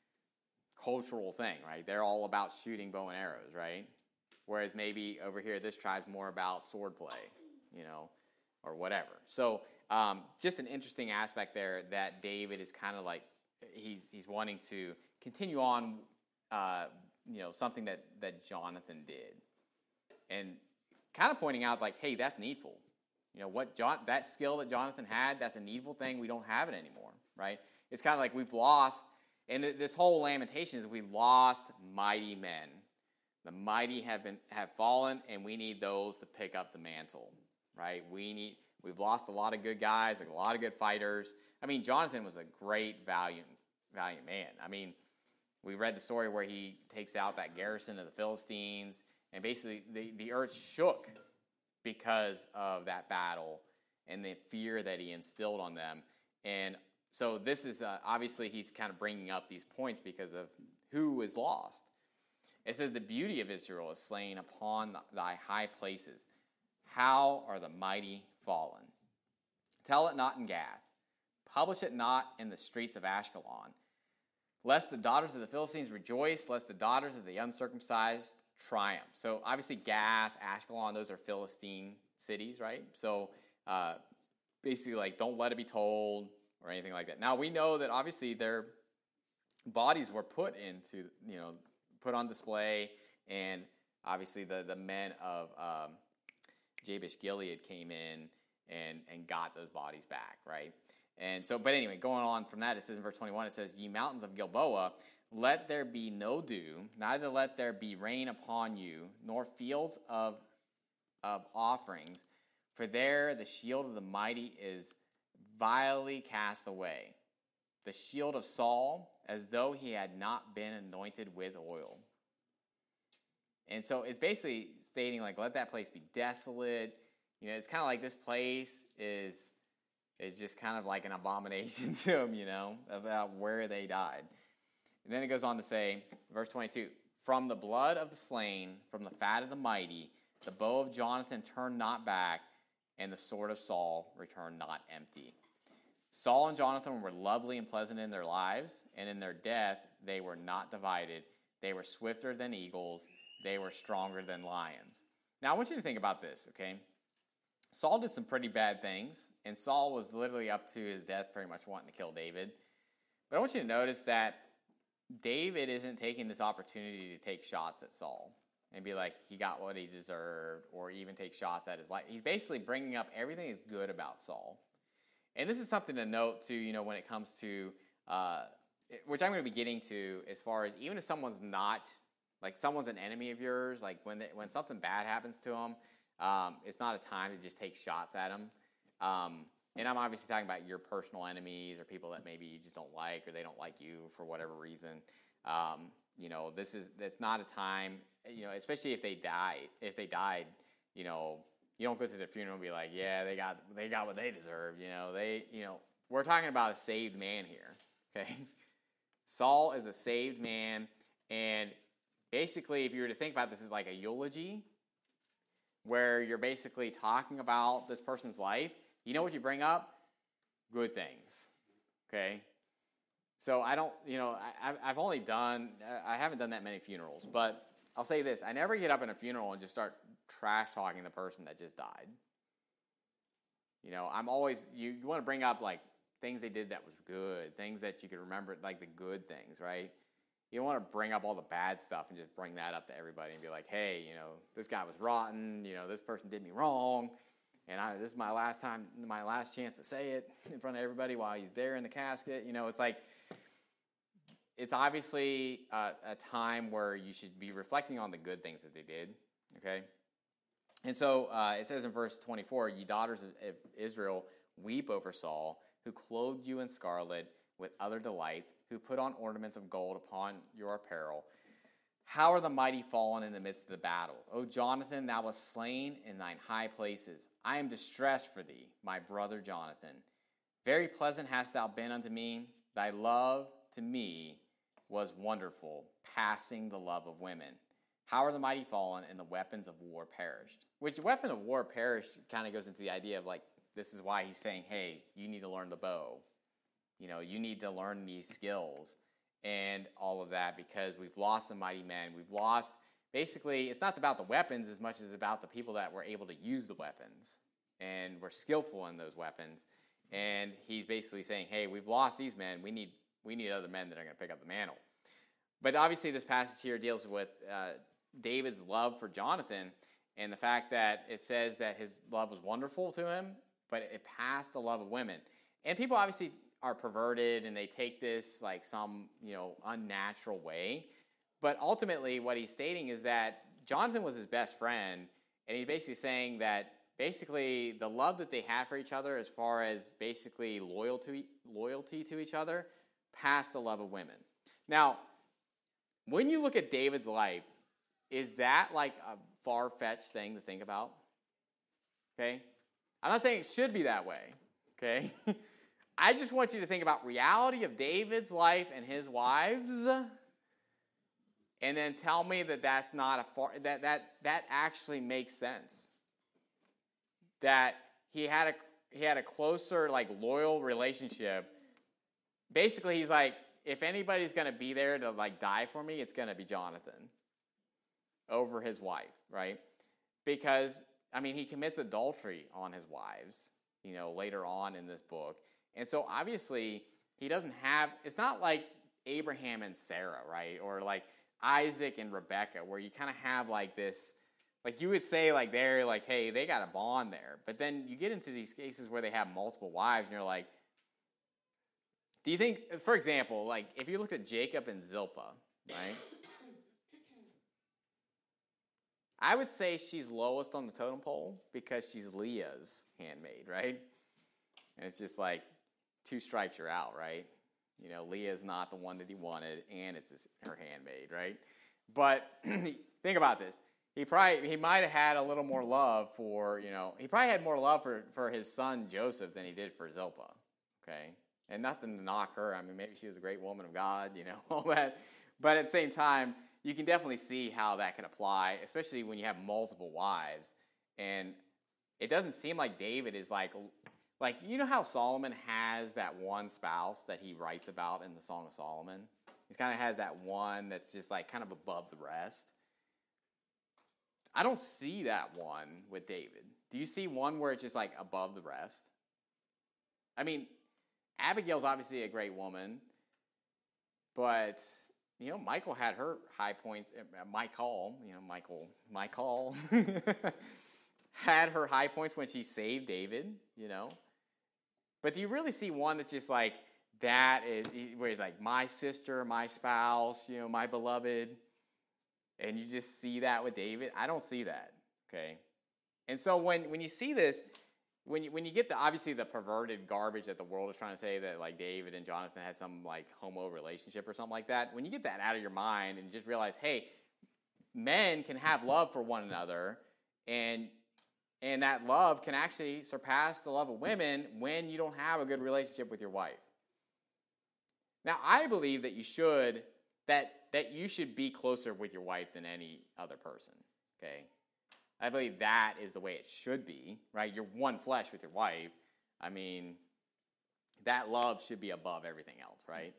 cultural thing, right? They're all about shooting bow and arrows, right? Whereas maybe over here, this tribe's more about sword play, you know, or whatever. So um, just an interesting aspect there that David is kind of like, he's he's wanting to continue on, uh, you know, something that, that Jonathan did. And kind of pointing out, like, hey, that's needful. You know, what John, that skill that Jonathan had, that's a needful thing. We don't have it anymore, right? It's kind of like we've lost, and this whole lamentation is we've lost mighty men. The mighty have been have fallen, and we need those to pick up the mantle, right? We need, we've lost a lot of good guys, like a lot of good fighters. I mean, Jonathan was a great, valiant, valiant man. I mean, we read the story where he takes out that garrison of the Philistines, and basically the, the earth shook because of that battle. and the fear that he instilled on them. And so this is, uh, obviously, he's kind of bringing up these points because of who is lost. It says, the beauty of Israel is slain upon thy high places. How are the mighty fallen? Tell it not in Gath. Publish it not in the streets of Ashkelon. Lest the daughters of the Philistines rejoice, lest the daughters of the uncircumcised triumph. So obviously Gath, Ashkelon, those are Philistine cities, right? So uh, basically like don't let it be told or anything like that. Now we know that obviously their bodies were put into, you know, put on display, and obviously the, the men of um, Jabesh Gilead came in and, and got those bodies back, right? And so, but anyway, going on from that, it says in verse twenty-one, it says, ye mountains of Gilboa, let there be no dew, neither let there be rain upon you, nor fields of, of offerings, for there the shield of the mighty is vilely cast away, the shield of Saul, as though he had not been anointed with oil. And so it's basically stating, like, let that place be desolate. You know, it's kind of like this place is... It's just kind of like an abomination to them, you know, about where they died. And then it goes on to say, verse twenty-two, from the blood of the slain, from the fat of the mighty, the bow of Jonathan turned not back, and the sword of Saul returned not empty. Saul and Jonathan were lovely and pleasant in their lives, and in their death they were not divided. They were swifter than eagles. They were stronger than lions. Now I want you to think about this, okay? Saul did some pretty bad things, and Saul was literally up to his death pretty much wanting to kill David. But I want you to notice that David isn't taking this opportunity to take shots at Saul and be like, he got what he deserved, or even take shots at his life. He's basically bringing up everything that's good about Saul. And this is something to note, too, you know, when it comes to, uh, which I'm going to be getting to, as far as even if someone's not, like someone's an enemy of yours, like when they, when something bad happens to them, Um, it's not a time to just take shots at them. Um, and I'm obviously talking about your personal enemies or people that maybe you just don't like or they don't like you for whatever reason. Um, you know, this is that's not a time, you know, especially if they died. If they died, you know, you don't go to the funeral and be like, yeah, they got they got what they deserve. You know, they, you know, we're talking about a saved man here. Okay, Saul is a saved man, and basically, if you were to think about this as like a eulogy, where you're basically talking about this person's life, you know what you bring up? Good things, okay? So I don't, you know, I, I've only done, I haven't done that many funerals, but I'll say this, I never get up in a funeral and just start trash talking the person that just died. You know, I'm always, you, you want to bring up, like, things they did that was good, things that you could remember, like the good things, right? You don't want to bring up all the bad stuff and just bring that up to everybody and be like, hey, you know, this guy was rotten, you know, this person did me wrong, and I, this is my last time, my last chance to say it in front of everybody while he's there in the casket. You know, it's like, it's obviously a, a time where you should be reflecting on the good things that they did, okay? And so uh, it says in verse twenty-four, ye daughters of Israel, weep over Saul, who clothed you in scarlet, with other delights, who put on ornaments of gold upon your apparel. How are the mighty fallen in the midst of the battle? O Jonathan, thou wast slain in thine high places. I am distressed for thee, my brother Jonathan. Very pleasant hast thou been unto me. Thy love to me was wonderful, passing the love of women. How are the mighty fallen and the weapons of war perished? Which weapon of war perished kind of goes into the idea of like, this is why he's saying, hey, you need to learn the bow. You know, you need to learn these skills and all of that because we've lost the mighty men. We've lost, basically, it's not about the weapons as much as about the people that were able to use the weapons and were skillful in those weapons. And he's basically saying, hey, we've lost these men. We need we need other men that are going to pick up the mantle. But obviously this passage here deals with uh, David's love for Jonathan and the fact that it says that his love was wonderful to him, but it passed the love of women. And people obviously are perverted and they take this like some, you know, unnatural way. But ultimately what he's stating is that Jonathan was his best friend, and he's basically saying that basically the love that they had for each other as far as basically loyalty, loyalty to each other passed the love of women. Now, when you look at David's life, is that like a far-fetched thing to think about? Okay? I'm not saying it should be that way, okay? I just want you to think about reality of David's life and his wives, and then tell me that that's not a far, that that that actually makes sense. That he had a he had a closer, like, loyal relationship. Basically, he's like, if anybody's going to be there to, like, die for me, it's going to be Jonathan over his wife, right? Because, I mean, he commits adultery on his wives, you know, later on in this book. And so, obviously, he doesn't have, it's not like Abraham and Sarah, right? Or like Isaac and Rebecca, where you kind of have, like, this, like, you would say, like, they're like, hey, they got a bond there. But then you get into these cases where they have multiple wives, and you're like, do you think, for example, like, if you look at Jacob and Zilpah, right? I would say she's lowest on the totem pole because she's Leah's handmaid, right? And it's just like, two strikes, you're out, right? You know, Leah's not the one that he wanted, and it's his, her handmaid, right? But think about this. He probably, he might have had a little more love for, you know, he probably had more love for, for his son Joseph than he did for Zilpah, okay? And nothing to knock her. I mean, maybe she was a great woman of God, you know, all that. But at the same time, you can definitely see how that can apply, especially when you have multiple wives. And it doesn't seem like David is like, like, you know how Solomon has that one spouse that he writes about in the Song of Solomon? He kind of has that one that's just like kind of above the rest. I don't see that one with David. Do you see one where it's just like above the rest? I mean, Abigail's obviously a great woman, but, you know, Michal had her high points. Michal, you know, Michal, Michal had her high points when she saved David, you know. But do you really see one that's just like, that is, where he's like, my sister, my spouse, you know, my beloved, and you just see that with David? I don't see that, okay? And so when, when you see this, When you, when you get the, obviously, the perverted garbage that the world is trying to say that, like, David and Jonathan had some, like, homo relationship or something like that, when you get that out of your mind and just realize, hey, men can have love for one another, and and that love can actually surpass the love of women when you don't have a good relationship with your wife. Now, I believe that you should, that that you should be closer with your wife than any other person, okay? I believe that is the way it should be, right? You're one flesh with your wife. I mean, that love should be above everything else, right?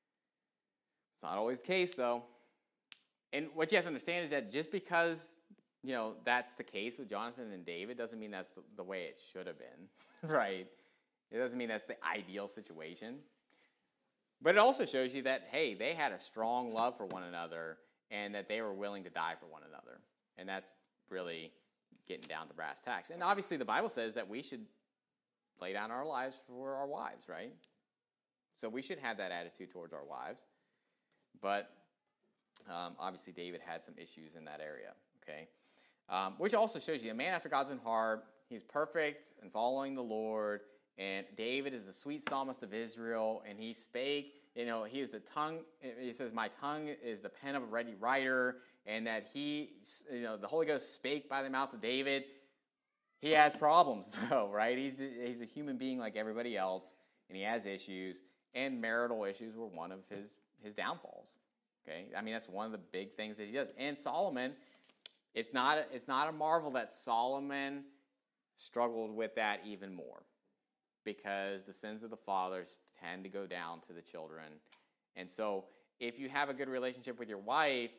It's not always the case, though. And what you have to understand is that just because, you know, that's the case with Jonathan and David doesn't mean that's the, the way it should have been, right? It doesn't mean that's the ideal situation. But it also shows you that, hey, they had a strong love for one another and that they were willing to die for one another. And that's really getting down to brass tacks. And obviously the Bible says that we should lay down our lives for our wives, right? So we should have that attitude towards our wives. But um, obviously David had some issues in that area, okay? Um, which also shows you a man after God's own heart. He's perfect and following the Lord. And David is the sweet psalmist of Israel. And he spake, you know, he is the tongue, he says, my tongue is the pen of a ready writer. And that he, you know, the Holy Ghost spake by the mouth of David. He has problems, though, right? He's a, he's a human being like everybody else, and he has issues, and marital issues were one of his, his downfalls, okay? I mean, that's one of the big things that he does. And Solomon, it's not, a, it's not a marvel that Solomon struggled with that even more, because the sins of the fathers tend to go down to the children. And so if you have a good relationship with your wife,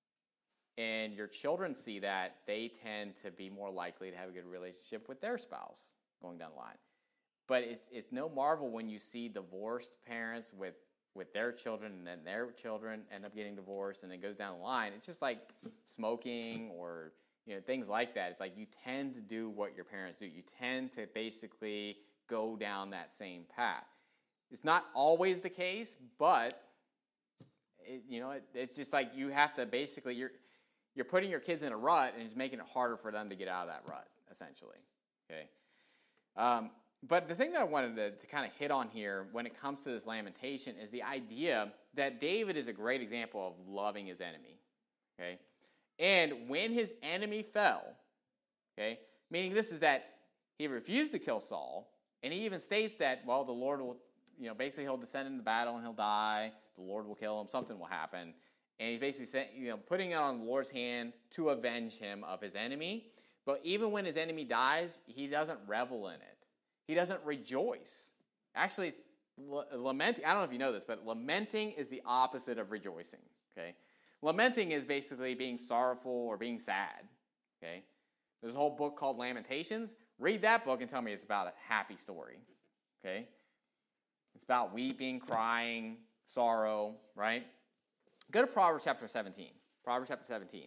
and your children see that, they tend to be more likely to have a good relationship with their spouse going down the line. But it's it's no marvel when you see divorced parents with, with their children, and then their children end up getting divorced, and it goes down the line. It's just like smoking or, you know, things like that. It's like you tend to do what your parents do. You tend to basically go down that same path. It's not always the case, but it, you know, it, it's just like you have to basically you're. You're putting your kids in a rut, and it's making it harder for them to get out of that rut, essentially. Okay. Um, but the thing that I wanted to, to kind of hit on here when it comes to this lamentation is the idea that David is a great example of loving his enemy. Okay. And when his enemy fell, okay, meaning this is that he refused to kill Saul, and he even states that, well, the Lord will, you know, basically he'll descend into battle and he'll die. The Lord will kill him. Something will happen. And he's basically saying, you know, putting it on the Lord's hand to avenge him of his enemy. But even when his enemy dies, he doesn't revel in it. He doesn't rejoice. Actually, lamenting, I don't know if you know this, but lamenting is the opposite of rejoicing, okay? Lamenting is basically being sorrowful or being sad, okay? There's a whole book called Lamentations. Read that book and tell me it's about a happy story, okay? It's about weeping, crying, sorrow, right? Go to Proverbs chapter seventeen. Proverbs chapter seventeen.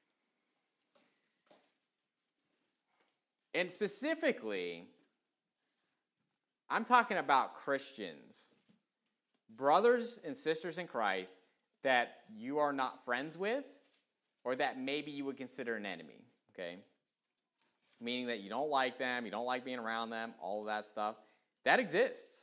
And specifically, I'm talking about Christians, brothers and sisters in Christ that you are not friends with, or that maybe you would consider an enemy, okay? Meaning that you don't like them, you don't like being around them, all of that stuff. That exists.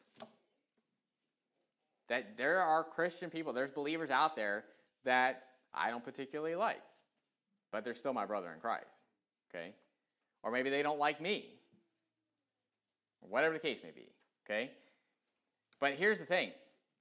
That there are Christian people, there's believers out there that I don't particularly like, but they're still my brother in Christ, okay? Or maybe they don't like me, or whatever the case may be, okay? But here's the thing.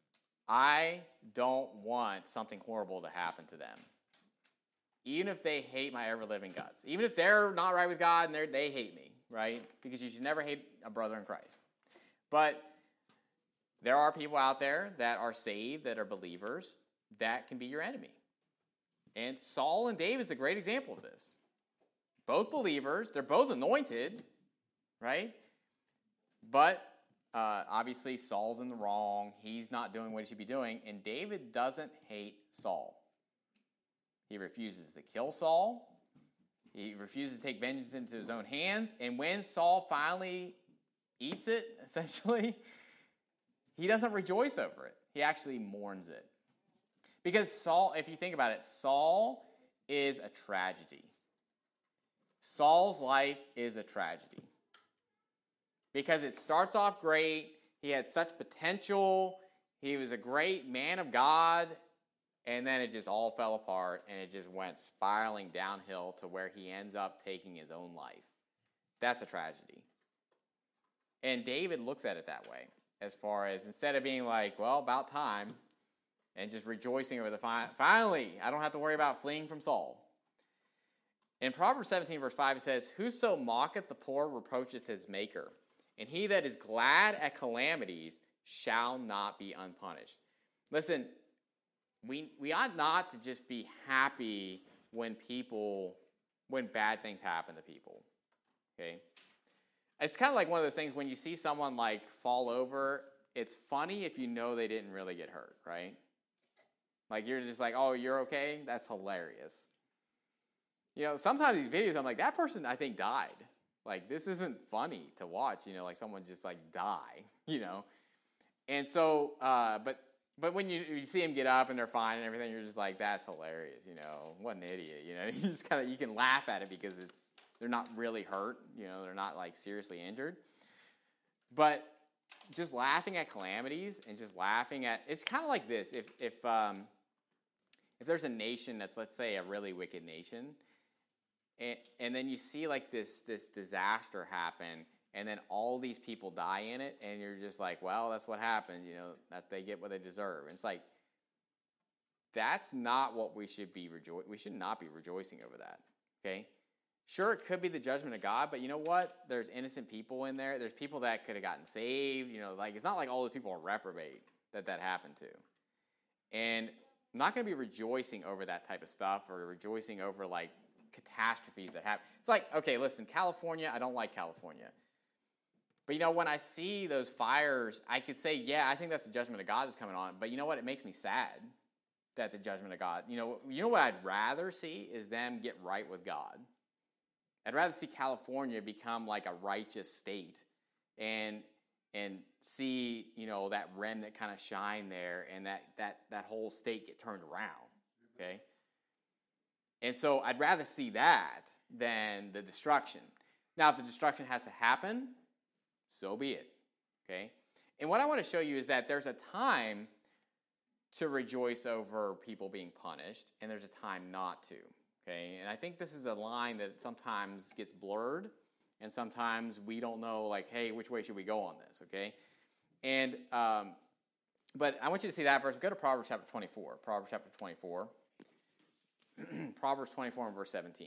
I don't want something horrible to happen to them. Even if they hate my ever-living guts. Even if they're not right with God and they hate me, right? Because you should never hate a brother in Christ. But there are people out there that are saved, that are believers, that can be your enemy. And Saul and David is a great example of this. Both believers, they're both anointed, right? But uh, obviously Saul's in the wrong. He's not doing what he should be doing. And David doesn't hate Saul. He refuses to kill Saul. He refuses to take vengeance into his own hands. And when Saul finally eats it, essentially, he doesn't rejoice over it. He actually mourns it. Because Saul, if you think about it, Saul is a tragedy. Saul's life is a tragedy. Because it starts off great. He had such potential. He was a great man of God. And then it just all fell apart, and it just went spiraling downhill to where he ends up taking his own life. That's a tragedy. And David looks at it that way, as far as instead of being like, well, about time, and just rejoicing over the fi- finally, I don't have to worry about fleeing from Saul. In Proverbs seventeen, verse five, it says, whoso mocketh the poor reproacheth his maker, and he that is glad at calamities shall not be unpunished. Listen, We we ought not to just be happy when people, when bad things happen to people, okay? It's kind of like one of those things when you see someone like fall over, it's funny if you know they didn't really get hurt, right? Like you're just like, oh, you're okay? That's hilarious. You know, sometimes these videos, I'm like, that person I think died. Like this isn't funny to watch, you know, like someone just like die, you know? And so, uh, but But when you, you see them get up and they're fine and everything, you're just like, that's hilarious, you know, what an idiot, you know. You just kind of, you can laugh at it because it's, they're not really hurt, you know, they're not like seriously injured. But just laughing at calamities and just laughing at, it's kind of like this. If if um, if there's a nation that's, let's say, a really wicked nation, and, and then you see like this this disaster happen, and then all these people die in it, and you're just like, well, that's what happened, you know, that they get what they deserve. And it's like, that's not what we should be rejoicing. We should not be rejoicing over that, okay? Sure, it could be the judgment of God, but you know what? There's innocent people in there. There's people that could have gotten saved, you know, like, it's not like all those people are reprobate that that happened to. And I'm not going to be rejoicing over that type of stuff or rejoicing over, like, catastrophes that happen. It's like, okay, listen, California, I don't like California. But, you know, when I see those fires, I could say, yeah, I think that's the judgment of God that's coming on. But you know what? It makes me sad that the judgment of God, you know, you know what I'd rather see is them get right with God. I'd rather see California become like a righteous state and and see, you know, that remnant kind of shine there and that that that whole state get turned around, okay? And so I'd rather see that than the destruction. Now, if the destruction has to happen, so be it, okay? And what I want to show you is that there's a time to rejoice over people being punished, and there's a time not to, okay? And I think this is a line that sometimes gets blurred, and sometimes we don't know, like, hey, which way should we go on this, okay? And, um, but I want you to see that verse. Go to Proverbs chapter twenty-four. Proverbs chapter twenty-four. Proverbs twenty-four and verse seventeen.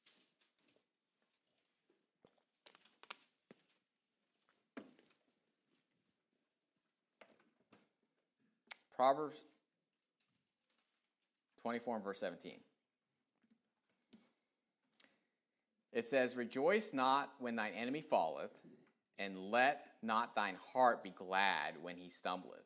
Proverbs twenty-four and verse seventeen. It says, rejoice not when thine enemy falleth, and let not thine heart be glad when he stumbleth,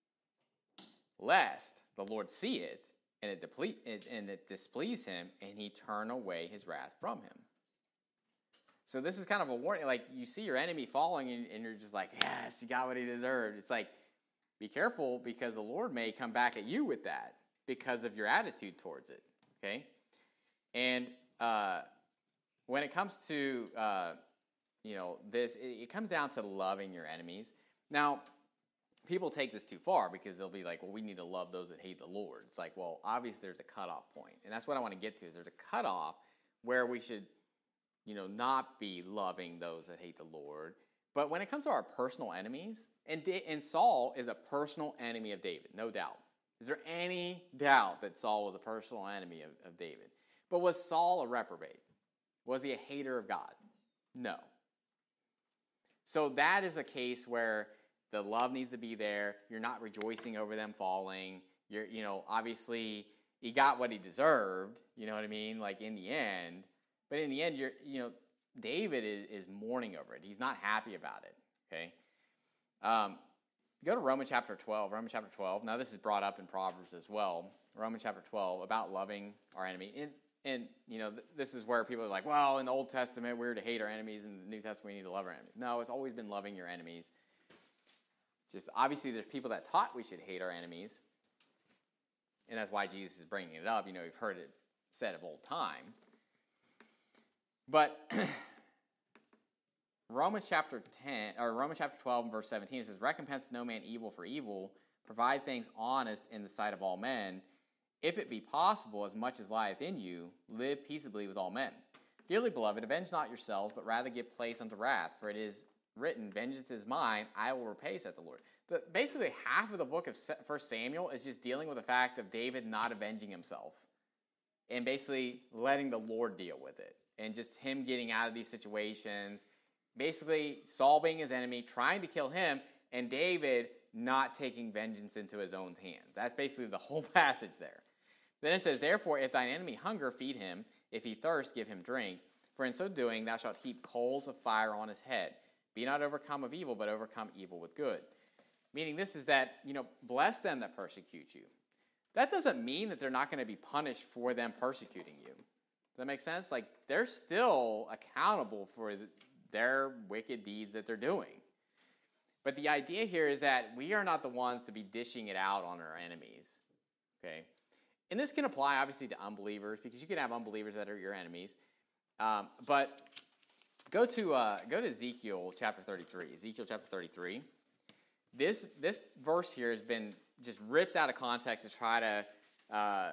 lest the Lord see it, and it, deplete, it, and it displease him, and he turn away his wrath from him. So this is kind of a warning. Like, you see your enemy falling, and, and you're just like, yes, he got what he deserved. It's like, be careful, because the Lord may come back at you with that because of your attitude towards it, okay? And uh, when it comes to, uh, you know, this, it, it comes down to loving your enemies. Now, people take this too far because they'll be like, well, we need to love those that hate the Lord. It's like, well, obviously there's a cutoff point. And that's what I want to get to is there's a cutoff where we should, you know, not be loving those that hate the Lord. But when it comes to our personal enemies, and, and Saul is a personal enemy of David, no doubt. Is there any doubt that Saul was a personal enemy of, of David? But was Saul a reprobate? Was he a hater of God? No. So that is a case where the love needs to be there. You're not rejoicing over them falling. You're, you know, obviously he got what he deserved. You know what I mean? Like in the end. But in the end, you're, you know, David is, is mourning over it. He's not happy about it. Okay. Um, go to Romans chapter twelve. Romans chapter twelve. Now this is brought up in Proverbs as well. Romans chapter twelve about loving our enemy. And, and you know, th- this is where people are like, well, in the Old Testament, we're to hate our enemies. In the New Testament, we need to love our enemies. No, it's always been loving your enemies. Just obviously there's people that taught we should hate our enemies. And that's why Jesus is bringing it up. You know, you've heard it said of old time. But Romans chapter ten, or Romans chapter twelve and verse seventeen, it says, recompense no man evil for evil, provide things honest in the sight of all men. If it be possible, as much as lieth in you, live peaceably with all men. Dearly beloved, avenge not yourselves, but rather give place unto wrath, for it is written, vengeance is mine, I will repay, saith the Lord. The, basically, half of the book of First Samuel is just dealing with the fact of David not avenging himself and basically letting the Lord deal with it and just him getting out of these situations. Basically, Saul being his enemy, trying to kill him, and David not taking vengeance into his own hands. That's basically the whole passage there. Then it says, therefore, if thine enemy hunger, feed him. If he thirst, give him drink. For in so doing, thou shalt heap coals of fire on his head. Be not overcome of evil, but overcome evil with good. Meaning this is that, you know, bless them that persecute you. That doesn't mean that they're not going to be punished for them persecuting you. Does that make sense? Like, they're still accountable for their wicked deeds that they're doing. But the idea here is that we are not the ones to be dishing it out on our enemies. Okay? And this can apply, obviously, to unbelievers, because you can have unbelievers that are your enemies. Um, but go to uh, go to Ezekiel chapter thirty-three. Ezekiel chapter thirty-three. This this verse here has been just ripped out of context to try to uh,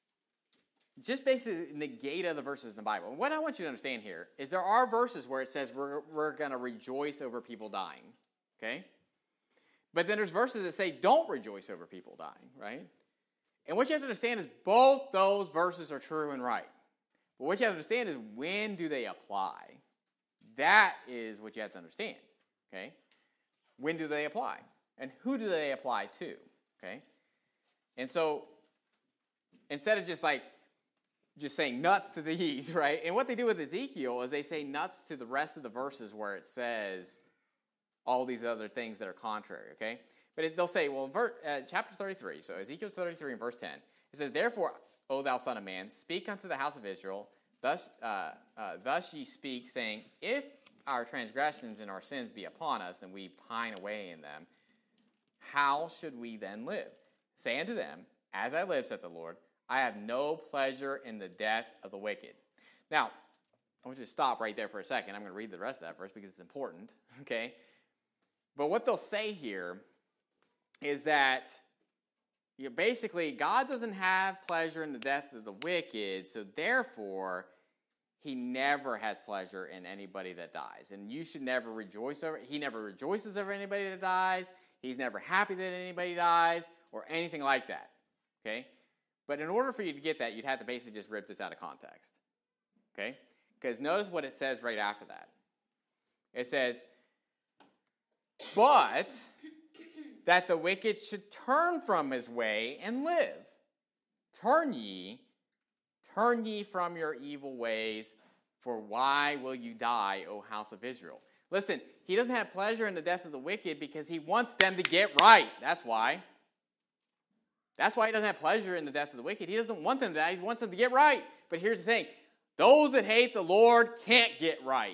just basically negate other verses in the Bible. And what I want you to understand here is there are verses where it says we're we're going to rejoice over people dying. Okay? But then there's verses that say don't rejoice over people dying, right? And what you have to understand is both those verses are true and right. But what you have to understand is when do they apply? That is what you have to understand, okay? When do they apply? And who do they apply to, okay? And so instead of just like just saying nuts to these, right? And what they do with Ezekiel is they say nuts to the rest of the verses where it says all these other things that are contrary, okay? But it, they'll say, well, ver, uh, chapter thirty-three, so Ezekiel thirty-three and verse ten, it says, therefore, O thou son of man, speak unto the house of Israel, thus, uh, uh, thus ye speak, saying, if our transgressions and our sins be upon us, and we pine away in them, how should we then live? Say unto them, as I live, saith the Lord, I have no pleasure in the death of the wicked. Now, I want you to stop right there for a second. I'm going to read the rest of that verse because it's important, okay? But what they'll say here is that you know, basically God doesn't have pleasure in the death of the wicked, so therefore he never has pleasure in anybody that dies. And you should never rejoice over it. He never rejoices over anybody that dies. He's never happy that anybody dies or anything like that. Okay? But in order for you to get that, you'd have to basically just rip this out of context. Okay? Because notice what it says right after that. It says, but that the wicked should turn from his way and live. Turn ye, turn ye from your evil ways, for why will you die, O house of Israel? Listen, he doesn't have pleasure in the death of the wicked because he wants them to get right. That's why. That's why he doesn't have pleasure in the death of the wicked. He doesn't want them to die. He wants them to get right. But here's the thing. Those that hate the Lord can't get right.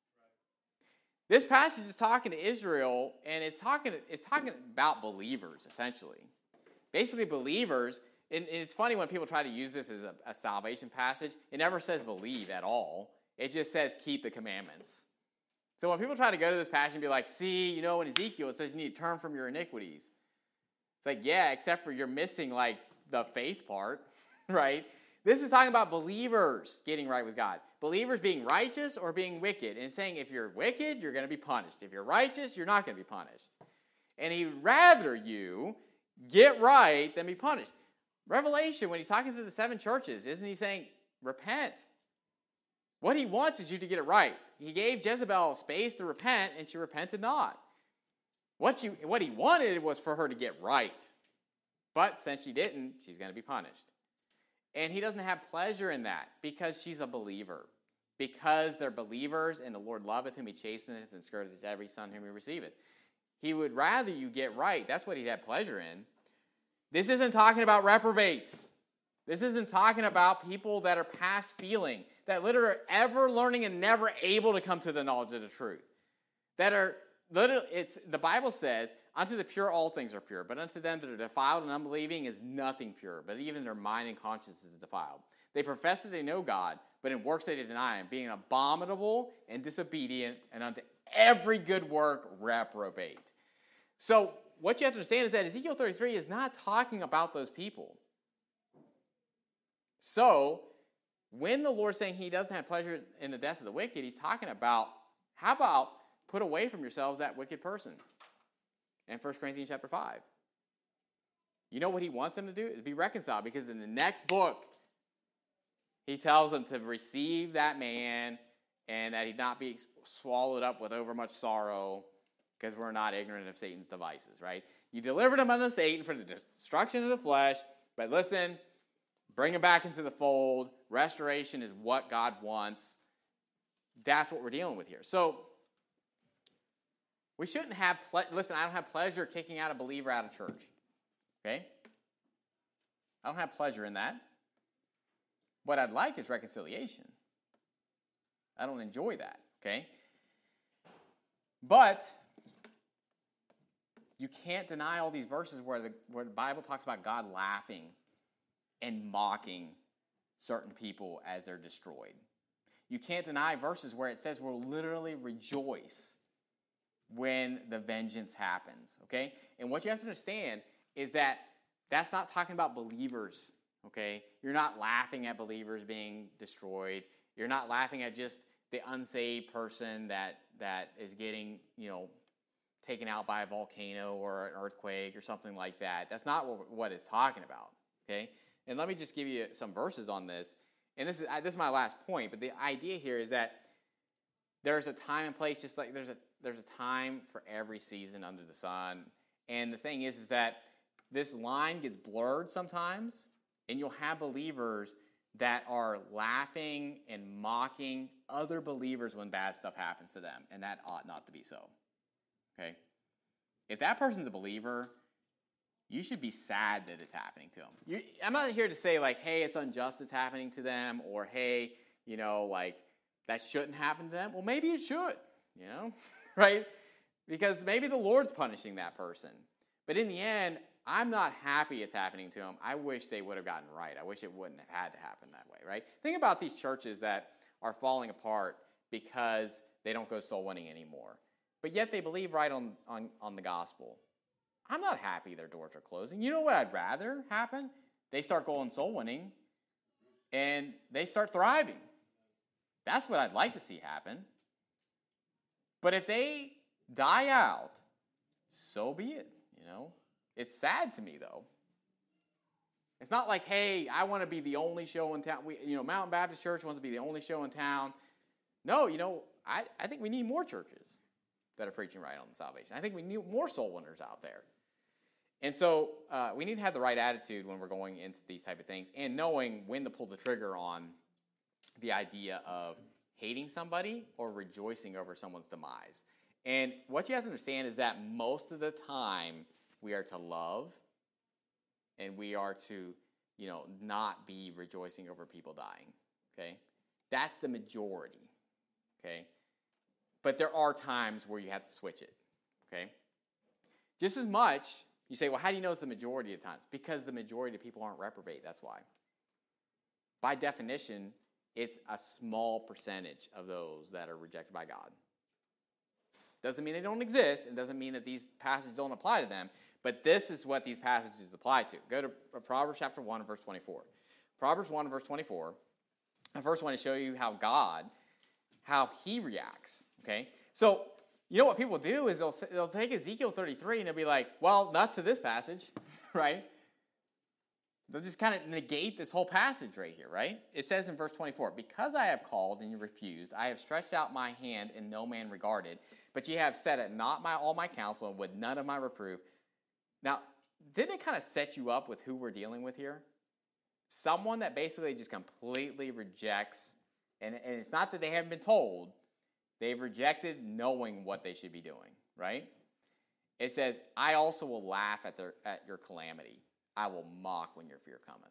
This passage is talking to Israel, and it's talking, it's talking about believers, essentially. Basically, believers, and, and it's funny when people try to use this as a, a salvation passage. It never says believe at all. It just says keep the commandments. So when people try to go to this passage and be like, see, you know, in Ezekiel, it says you need to turn from your iniquities. It's like, yeah, except for you're missing, like, the faith part, right? This is talking about believers getting right with God. Believers being righteous or being wicked. And it's saying if you're wicked, you're going to be punished. If you're righteous, you're not going to be punished. And he'd rather you get right than be punished. Revelation, when he's talking to the seven churches, isn't he saying, repent? What he wants is you to get it right. He gave Jezebel space to repent, and she repented not. What, she, what he wanted was for her to get right. But since she didn't, she's going to be punished. And he doesn't have pleasure in that because she's a believer. Because they're believers and the Lord loveth whom he chasteneth and scourgeth every son whom he receiveth. He would rather you get right. That's what he'd have pleasure in. This isn't talking about reprobates. This isn't talking about people that are past feeling, that literally are ever learning and never able to come to the knowledge of the truth. That are literally, it's the Bible says, unto the pure all things are pure, but unto them that are defiled and unbelieving is nothing pure, but even their mind and conscience is defiled. They profess that they know God, but in works they deny him, being abominable and disobedient, and unto every good work reprobate. So what you have to understand is that Ezekiel thirty-three is not talking about those people. So when the Lord's saying he doesn't have pleasure in the death of the wicked, he's talking about, how about put away from yourselves that wicked person? In First Corinthians chapter five. You know what he wants them to do? Is be reconciled, because in the next book, he tells them to receive that man and that he not be swallowed up with overmuch sorrow, because we're not ignorant of Satan's devices, right? You delivered him unto Satan for the destruction of the flesh, but listen, bring him back into the fold. Restoration is what God wants. That's what we're dealing with here. So, we shouldn't have, ple- listen, I don't have pleasure kicking out a believer out of church, okay? I don't have pleasure in that. What I'd like is reconciliation. I don't enjoy that, okay? But you can't deny all these verses where the, where the Bible talks about God laughing and mocking certain people as they're destroyed. You can't deny verses where it says we'll literally rejoice when the vengeance happens, okay? And what you have to understand is that that's not talking about believers, okay? You're not laughing at believers being destroyed. You're not laughing at just the unsaved person that that is getting, you know, taken out by a volcano or an earthquake or something like that. That's not what, what it's talking about, okay? And let me just give you some verses on this. And this is this is my last point, but the idea here is that there's a time and place, just like there's a there's a time for every season under the sun. And the thing is, is that this line gets blurred sometimes, and you'll have believers that are laughing and mocking other believers when bad stuff happens to them, and that ought not to be so. Okay? If that person's a believer, you should be sad that it's happening to them. You, I'm not here to say, like, hey, it's unjust it's happening to them, or hey, you know, like, that shouldn't happen to them. Well, maybe it should, you know, right? Because maybe the Lord's punishing that person. But in the end, I'm not happy it's happening to them. I wish they would have gotten right. I wish it wouldn't have had to happen that way, right? Think about these churches that are falling apart because they don't go soul winning anymore. But yet they believe right on, on, on the gospel. I'm not happy their doors are closing. You know what I'd rather happen? They start going soul winning and they start thriving. That's what I'd like to see happen. But if they die out, so be it, you know. It's sad to me, though. It's not like, hey, I want to be the only show in town. We, you know, Mountain Baptist Church wants to be the only show in town. No, you know, I, I think we need more churches that are preaching right on salvation. I think we need more soul winners out there. And so uh, we need to have the right attitude when we're going into these type of things and knowing when to pull the trigger on the idea of hating somebody or rejoicing over someone's demise. And what you have to understand is that most of the time we are to love and we are to, you know, not be rejoicing over people dying, okay? That's the majority, okay? But there are times where you have to switch it, okay? Just as much, you say, well, how do you know it's the majority of times? Because the majority of people aren't reprobate, that's why. By definition, it's a small percentage of those that are rejected by God. Doesn't mean they don't exist, and doesn't mean that these passages don't apply to them, but this is what these passages apply to. Go to Proverbs chapter one, verse twenty-four. Proverbs one, verse twenty-four. I first want to show you how God, how he reacts, okay? So, you know what people do is they'll, they'll take Ezekiel thirty-three and they'll be like, well, that's to this passage, right? They'll just kind of negate this whole passage right here, right? It says in verse twenty-four, because I have called and you refused, I have stretched out my hand and no man regarded, but ye have set at naught my, all my counsel and would none of my reproof. Now, didn't it kind of set you up with who we're dealing with here? Someone that basically just completely rejects, and, and it's not that they haven't been told, they've rejected knowing what they should be doing, right? It says, I also will laugh at, their, at your calamity. I will mock when your fear cometh.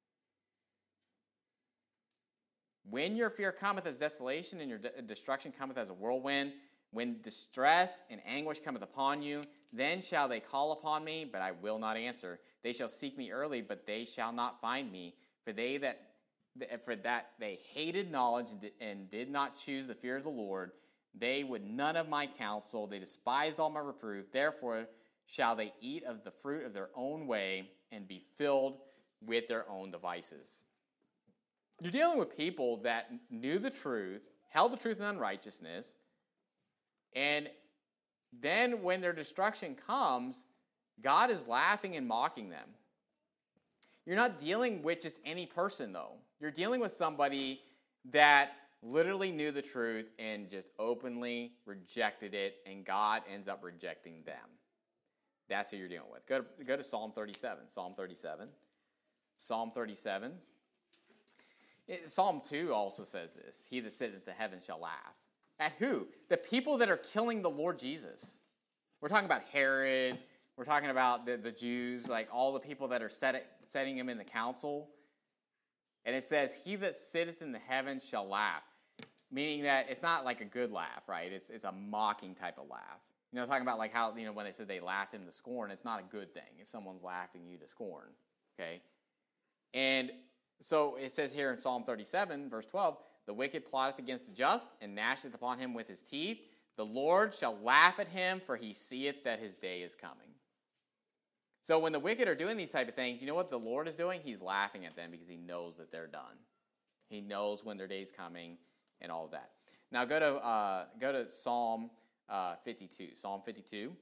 When your fear cometh as desolation and your de- destruction cometh as a whirlwind, when distress and anguish cometh upon you, then shall they call upon me, but I will not answer. They shall seek me early, but they shall not find me. For they that for that they hated knowledge and did not choose the fear of the Lord, they would none of my counsel. They despised all my reproof. Therefore shall they eat of the fruit of their own way and be filled with their own devices. You're dealing with people that knew the truth, held the truth in unrighteousness, and then when their destruction comes, God is laughing and mocking them. You're not dealing with just any person, though. You're dealing with somebody that literally knew the truth and just openly rejected it, and God ends up rejecting them. That's who you're dealing with. Go to, go to Psalm thirty-seven. Psalm thirty-seven. Psalm thirty-seven. It, Psalm two also says this. He that sitteth in the heavens shall laugh. At who? The people that are killing the Lord Jesus. We're talking about Herod. We're talking about the, the Jews, like all the people that are set, setting him in the council. And it says, he that sitteth in the heavens shall laugh. Meaning that it's not like a good laugh, right? It's, it's a mocking type of laugh. You know, talking about like how, you know, when they said they laughed him to scorn, it's not a good thing if someone's laughing you to scorn, okay? And so it says here in Psalm thirty-seven, verse twelve, the wicked plotteth against the just and gnasheth upon him with his teeth. The Lord shall laugh at him, for he seeth that his day is coming. So when the wicked are doing these type of things, you know what the Lord is doing? He's laughing at them because he knows that they're done. He knows when their day's coming and all of that. Now go to uh, go to Psalm uh, fifty-two. Psalm fifty-two.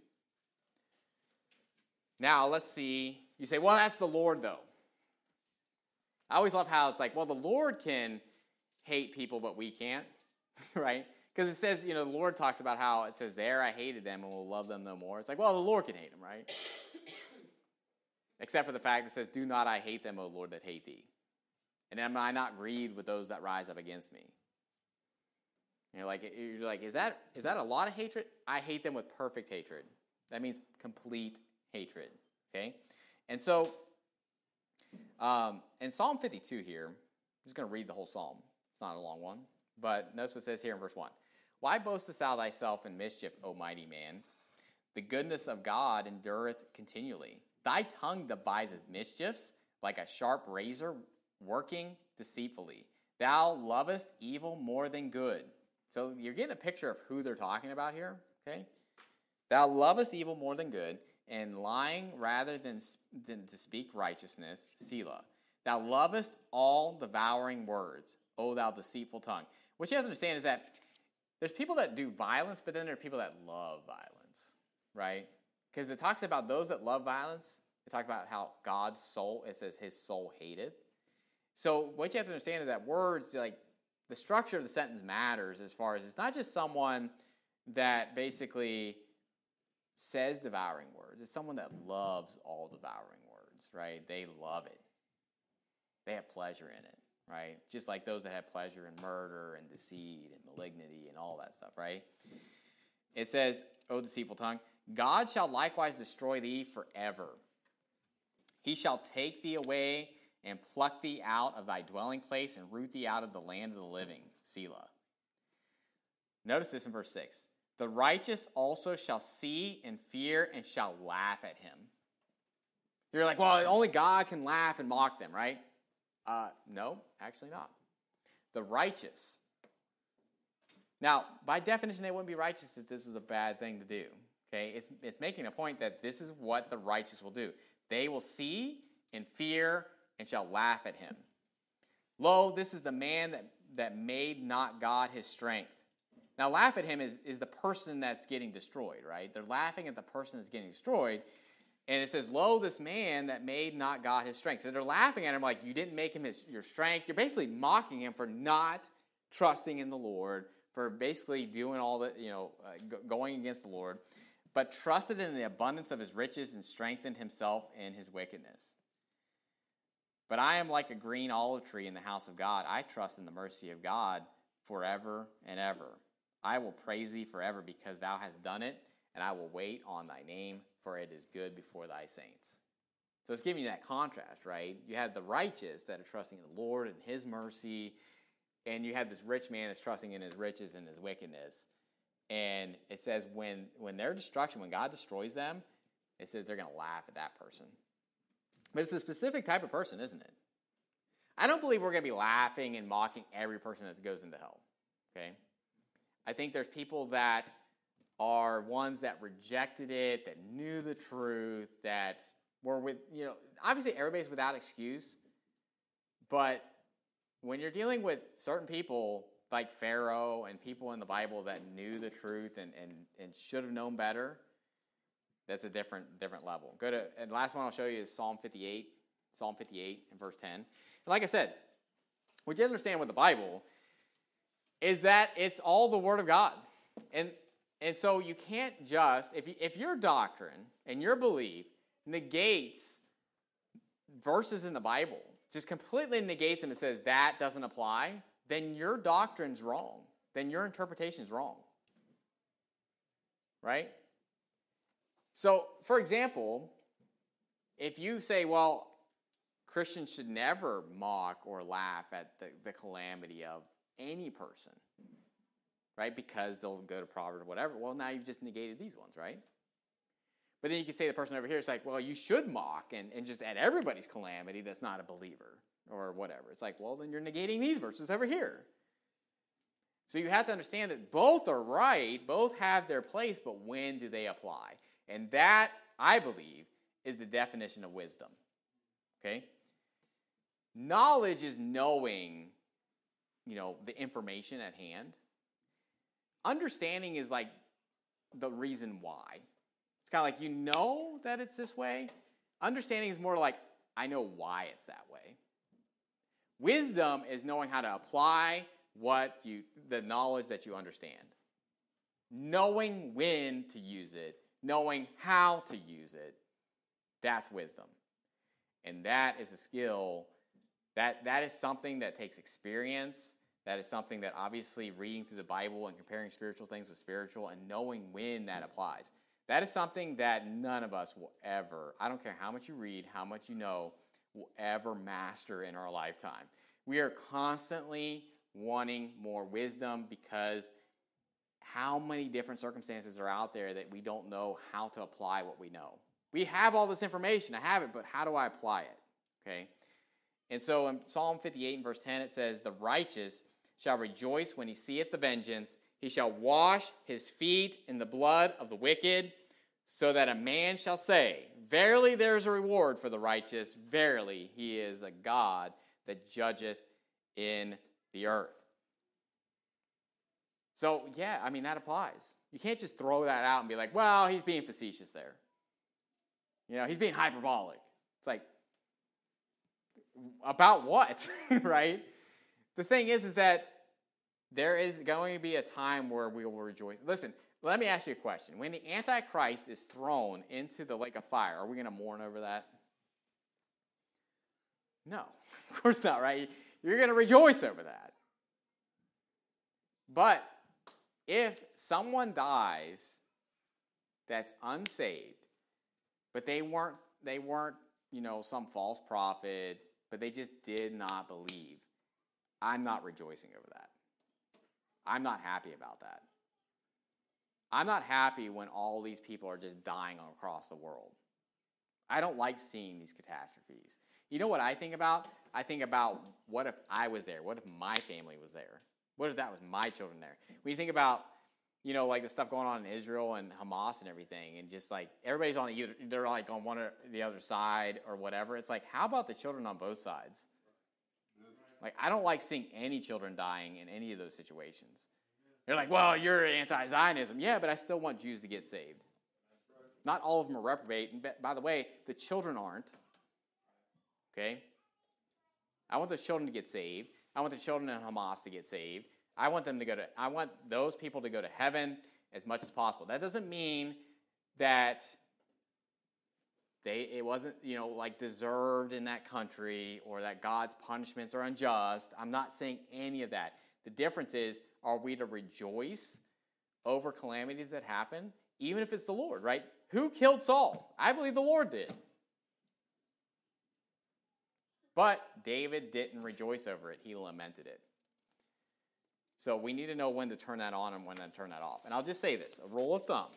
Now let's see. You say, well, that's the Lord, though. I always love how it's like, well, the Lord can hate people, but we can't, right? Because it says, you know, the Lord talks about how it says, there I hated them and will love them no more. It's like, well, the Lord can hate them, right? Except for the fact it says, do not I hate them, O Lord, that hate thee. And am I not grieved with those that rise up against me? You're like, you're like, is that is that a lot of hatred? I hate them with perfect hatred. That means complete hatred, okay? And so, um, in Psalm fifty-two here, I'm just going to read the whole psalm. It's not a long one, but notice what it says here in verse one. Why boastest thou thyself in mischief, O mighty man? The goodness of God endureth continually. Thy tongue deviseth mischiefs, like a sharp razor, working deceitfully. Thou lovest evil more than good. So you're getting a picture of who they're talking about here, okay? Thou lovest evil more than good, and lying rather than, than to speak righteousness, Selah. Thou lovest all devouring words, O thou deceitful tongue. what you have to understand is that there's people that do violence, but then there are people that love violence, right? Because it talks about those that love violence. It talks about how God's soul, it says his soul hated. So what you have to understand is that words, like the structure of the sentence matters as far as it's not just someone that basically says devouring words. It's someone that loves all devouring words, right? They love it. They have pleasure in it, right? Just like those that have pleasure in murder and deceit and malignity and all that stuff, right? It says, O deceitful tongue, God shall likewise destroy thee forever. He shall take thee away and pluck thee out of thy dwelling place and root thee out of the land of the living. Selah. Notice this in verse six. The righteous also shall see and fear and shall laugh at him. You're like, well, only God can laugh and mock them, right? Uh, no, actually not. The righteous. Now, by definition, they wouldn't be righteous if this was a bad thing to do. Okay, it's, it's making a point that this is what the righteous will do. They will see and fear and shall laugh at him. Lo, this is the man that, that made not God his strength. Now, laugh at him is, is the person that's getting destroyed, right? They're laughing at the person that's getting destroyed. And it says, lo, this man that made not God his strength. So they're laughing at him like, you didn't make him his, your strength. You're basically mocking him for not trusting in the Lord, for basically doing all the, you know, uh, go, going against the Lord, but trusted in the abundance of his riches and strengthened himself in his wickedness. But I am like a green olive tree in the house of God. I trust in the mercy of God forever and ever. I will praise thee forever because thou hast done it, and I will wait on thy name, for it is good before thy saints. So it's giving you that contrast, right? You have the righteous that are trusting in the Lord and his mercy, and you have this rich man that's trusting in his riches and his wickedness. And it says when, when their destruction, when God destroys them, it says they're going to laugh at that person. But it's a specific type of person, isn't it? I don't believe we're going to be laughing and mocking every person that goes into hell, okay? I think there's people that are ones that rejected it, that knew the truth, that were with, you know, obviously everybody's without excuse, but when you're dealing with certain people like Pharaoh and people in the Bible that knew the truth and, and, and should have known better, that's a different different level. Go to, and the last one I'll show you is Psalm fifty-eight. Psalm fifty-eight and verse ten. And like I said, what you understand with the Bible is that it's all the Word of God. And and so you can't just, if you, if your doctrine and your belief negates verses in the Bible, just completely negates them and says that doesn't apply, then your doctrine's wrong. Then your interpretation's wrong. Right? So, for example, if you say, well, Christians should never mock or laugh at the, the calamity of any person, right? Because they'll go to Proverbs or whatever. Well, now you've just negated these ones, right? But then you could say the person over here is like, well, you should mock and, and just at everybody's calamity that's not a believer or whatever. It's like, well, then you're negating these verses over here. So you have to understand that both are right, both have their place, but when do they apply? And that, I believe, is the definition of wisdom. Okay? Knowledge is knowing, you know, the information at hand. Understanding is like the reason why. It's kind of like you know that it's this way. Understanding is more like, I know why it's that way. Wisdom is knowing how to apply what you, the knowledge that you understand. Knowing when to use it, knowing how to use it, that's wisdom. And that is a skill, that, that is something that takes experience. That is something that obviously reading through the Bible and comparing spiritual things with spiritual and knowing when that applies. That is something that none of us will ever, I don't care how much you read, how much you know, will ever master in our lifetime. We are constantly wanting more wisdom because how many different circumstances are out there that we don't know how to apply what we know. We have all this information, I have it, but how do I apply it? Okay? And so in Psalm fifty-eight and verse ten, it says, the righteous shall rejoice when he seeth the vengeance. He shall wash his feet in the blood of the wicked, so that a man shall say, verily there is a reward for the righteous. Verily he is a God that judgeth in the earth. So, yeah, I mean, that applies. You can't just throw that out and be like, well, he's being facetious there. You know, he's being hyperbolic. It's like, about what, right? The thing is, is that there is going to be a time where we will rejoice. Listen, let me ask you a question. When the Antichrist is thrown into the lake of fire, are we going to mourn over that? No, of course not, right? You're going to rejoice over that. But if someone dies that's unsaved, but they weren't, they weren't, you know, some false prophet, but they just did not believe, I'm not rejoicing over that. I'm not happy about that. I'm not happy when all these people are just dying across the world. I don't like seeing these catastrophes. You know what I think about? I think about, what if I was there? What if my family was there? What if that was my children there? When you think about, you know, like the stuff going on in Israel and Hamas and everything, and just like everybody's on either, they're like on one or the other side or whatever. It's like, how about the children on both sides? Like, I don't like seeing any children dying in any of those situations. They're like, well, you're anti-Zionism. Yeah, but I still want Jews to get saved. Not all of them are reprobate. And by the way, the children aren't. Okay? I want those children to get saved. I want the children in Hamas to get saved. I want them to go to, I want those people to go to heaven as much as possible. That doesn't mean that They, it wasn't, you know, like deserved in that country, or that God's punishments are unjust. I'm not saying any of that. The difference is, are we to rejoice over calamities that happen, even if it's the Lord, right? Who killed Saul? I believe the Lord did. But David didn't rejoice over it. He lamented it. So we need to know when to turn that on and when to turn that off. And I'll just say this, a rule of thumb.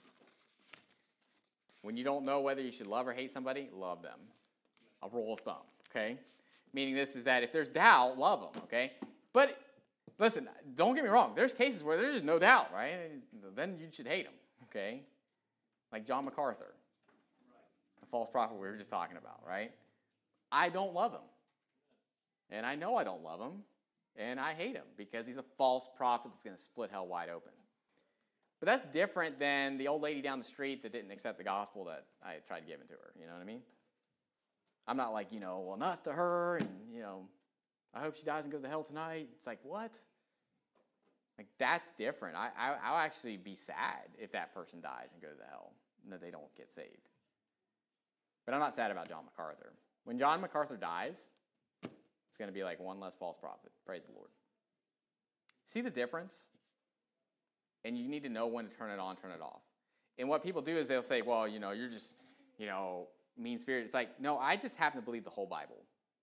When you don't know whether you should love or hate somebody, love them. A rule of thumb, okay? Meaning this is that if there's doubt, love them, okay? But listen, don't get me wrong. There's cases where there's just no doubt, right? Then you should hate them, okay? Like John MacArthur, the false prophet we were just talking about, right? I don't love him. And I know I don't love him. And I hate him because he's a false prophet that's going to split hell wide open. But that's different than the old lady down the street that didn't accept the gospel that I tried giving to her. You know what I mean? I'm not like, you know, well, nuts to her, and, you know, I hope she dies and goes to hell tonight. It's like, what? Like, that's different. I, I, I'll actually be sad if that person dies and goes to hell and that they don't get saved. But I'm not sad about John MacArthur. When John MacArthur dies, it's going to be like one less false prophet. Praise the Lord. See the difference? And you need to know when to turn it on, turn it off. And what people do is they'll say, well, you know, you're just, you know, mean-spirited. It's like, no, I just happen to believe the whole Bible.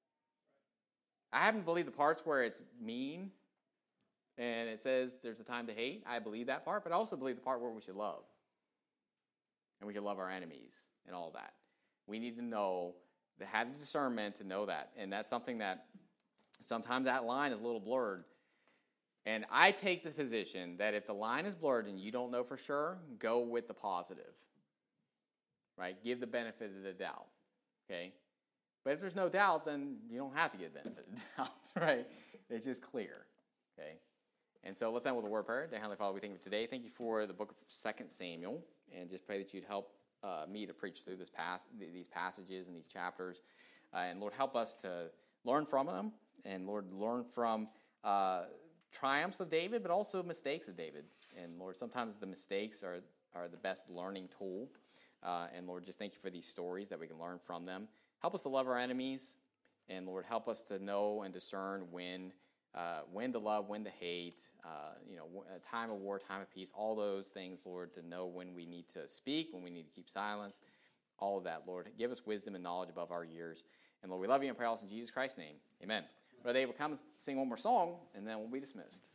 I happen to believe the parts where it's mean and it says there's a time to hate. I believe that part, but I also believe the part where we should love. And we should love our enemies and all that. We need to know, to have the discernment to know that. And that's something that sometimes that line is a little blurred. And I take the position that if the line is blurred and you don't know for sure, go with the positive, right? Give the benefit of the doubt, okay? But if there's no doubt, then you don't have to give benefit of the doubt, right? It's just clear, okay? And so let's end with a word of prayer. Dear Heavenly Father, we thank you for today. Thank you for the book of Second Samuel, and just pray that you'd help uh, me to preach through this pas- these passages and these chapters. Uh, and Lord, help us to learn from them, and Lord, learn from uh, triumphs of David, but also mistakes of David. And Lord, sometimes the mistakes are, are the best learning tool. Uh, and Lord, just thank you for these stories that we can learn from them. Help us to love our enemies. And Lord, help us to know and discern when, uh, when to love, when to hate, uh, you know, a time of war, time of peace, all those things, Lord, to know when we need to speak, when we need to keep silence, all of that, Lord. Give us wisdom and knowledge above our years. And Lord, we love you and pray all in Jesus Christ's name. Amen. Brother Dave will come and sing one more song, and then we'll be dismissed.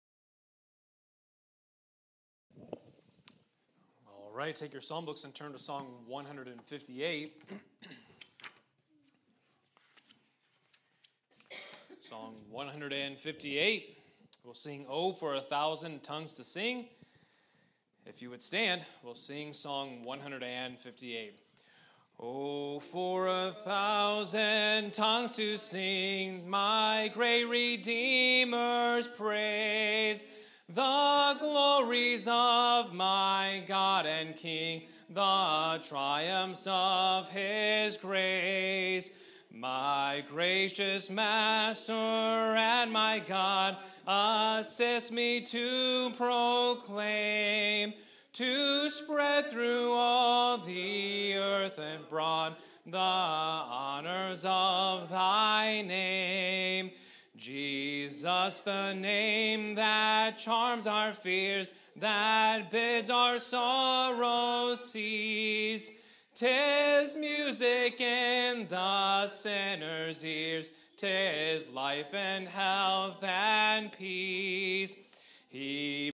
All right, take your psalm books and turn to Song one fifty-eight. Song one fifty-eight. We'll sing "Oh, for a Thousand Tongues to Sing." If you would stand, we'll sing Song one fifty-eight. Oh, for a thousand tongues to sing my great Redeemer's praise, the glories of my God and King, the triumphs of his grace. My gracious Master and my God, assist me to proclaim, to spread through all the earth and broad the honors of thy name. Jesus, the name that charms our fears, that bids our sorrows cease. 'Tis music in the sinner's ears, 'tis life and health and peace. He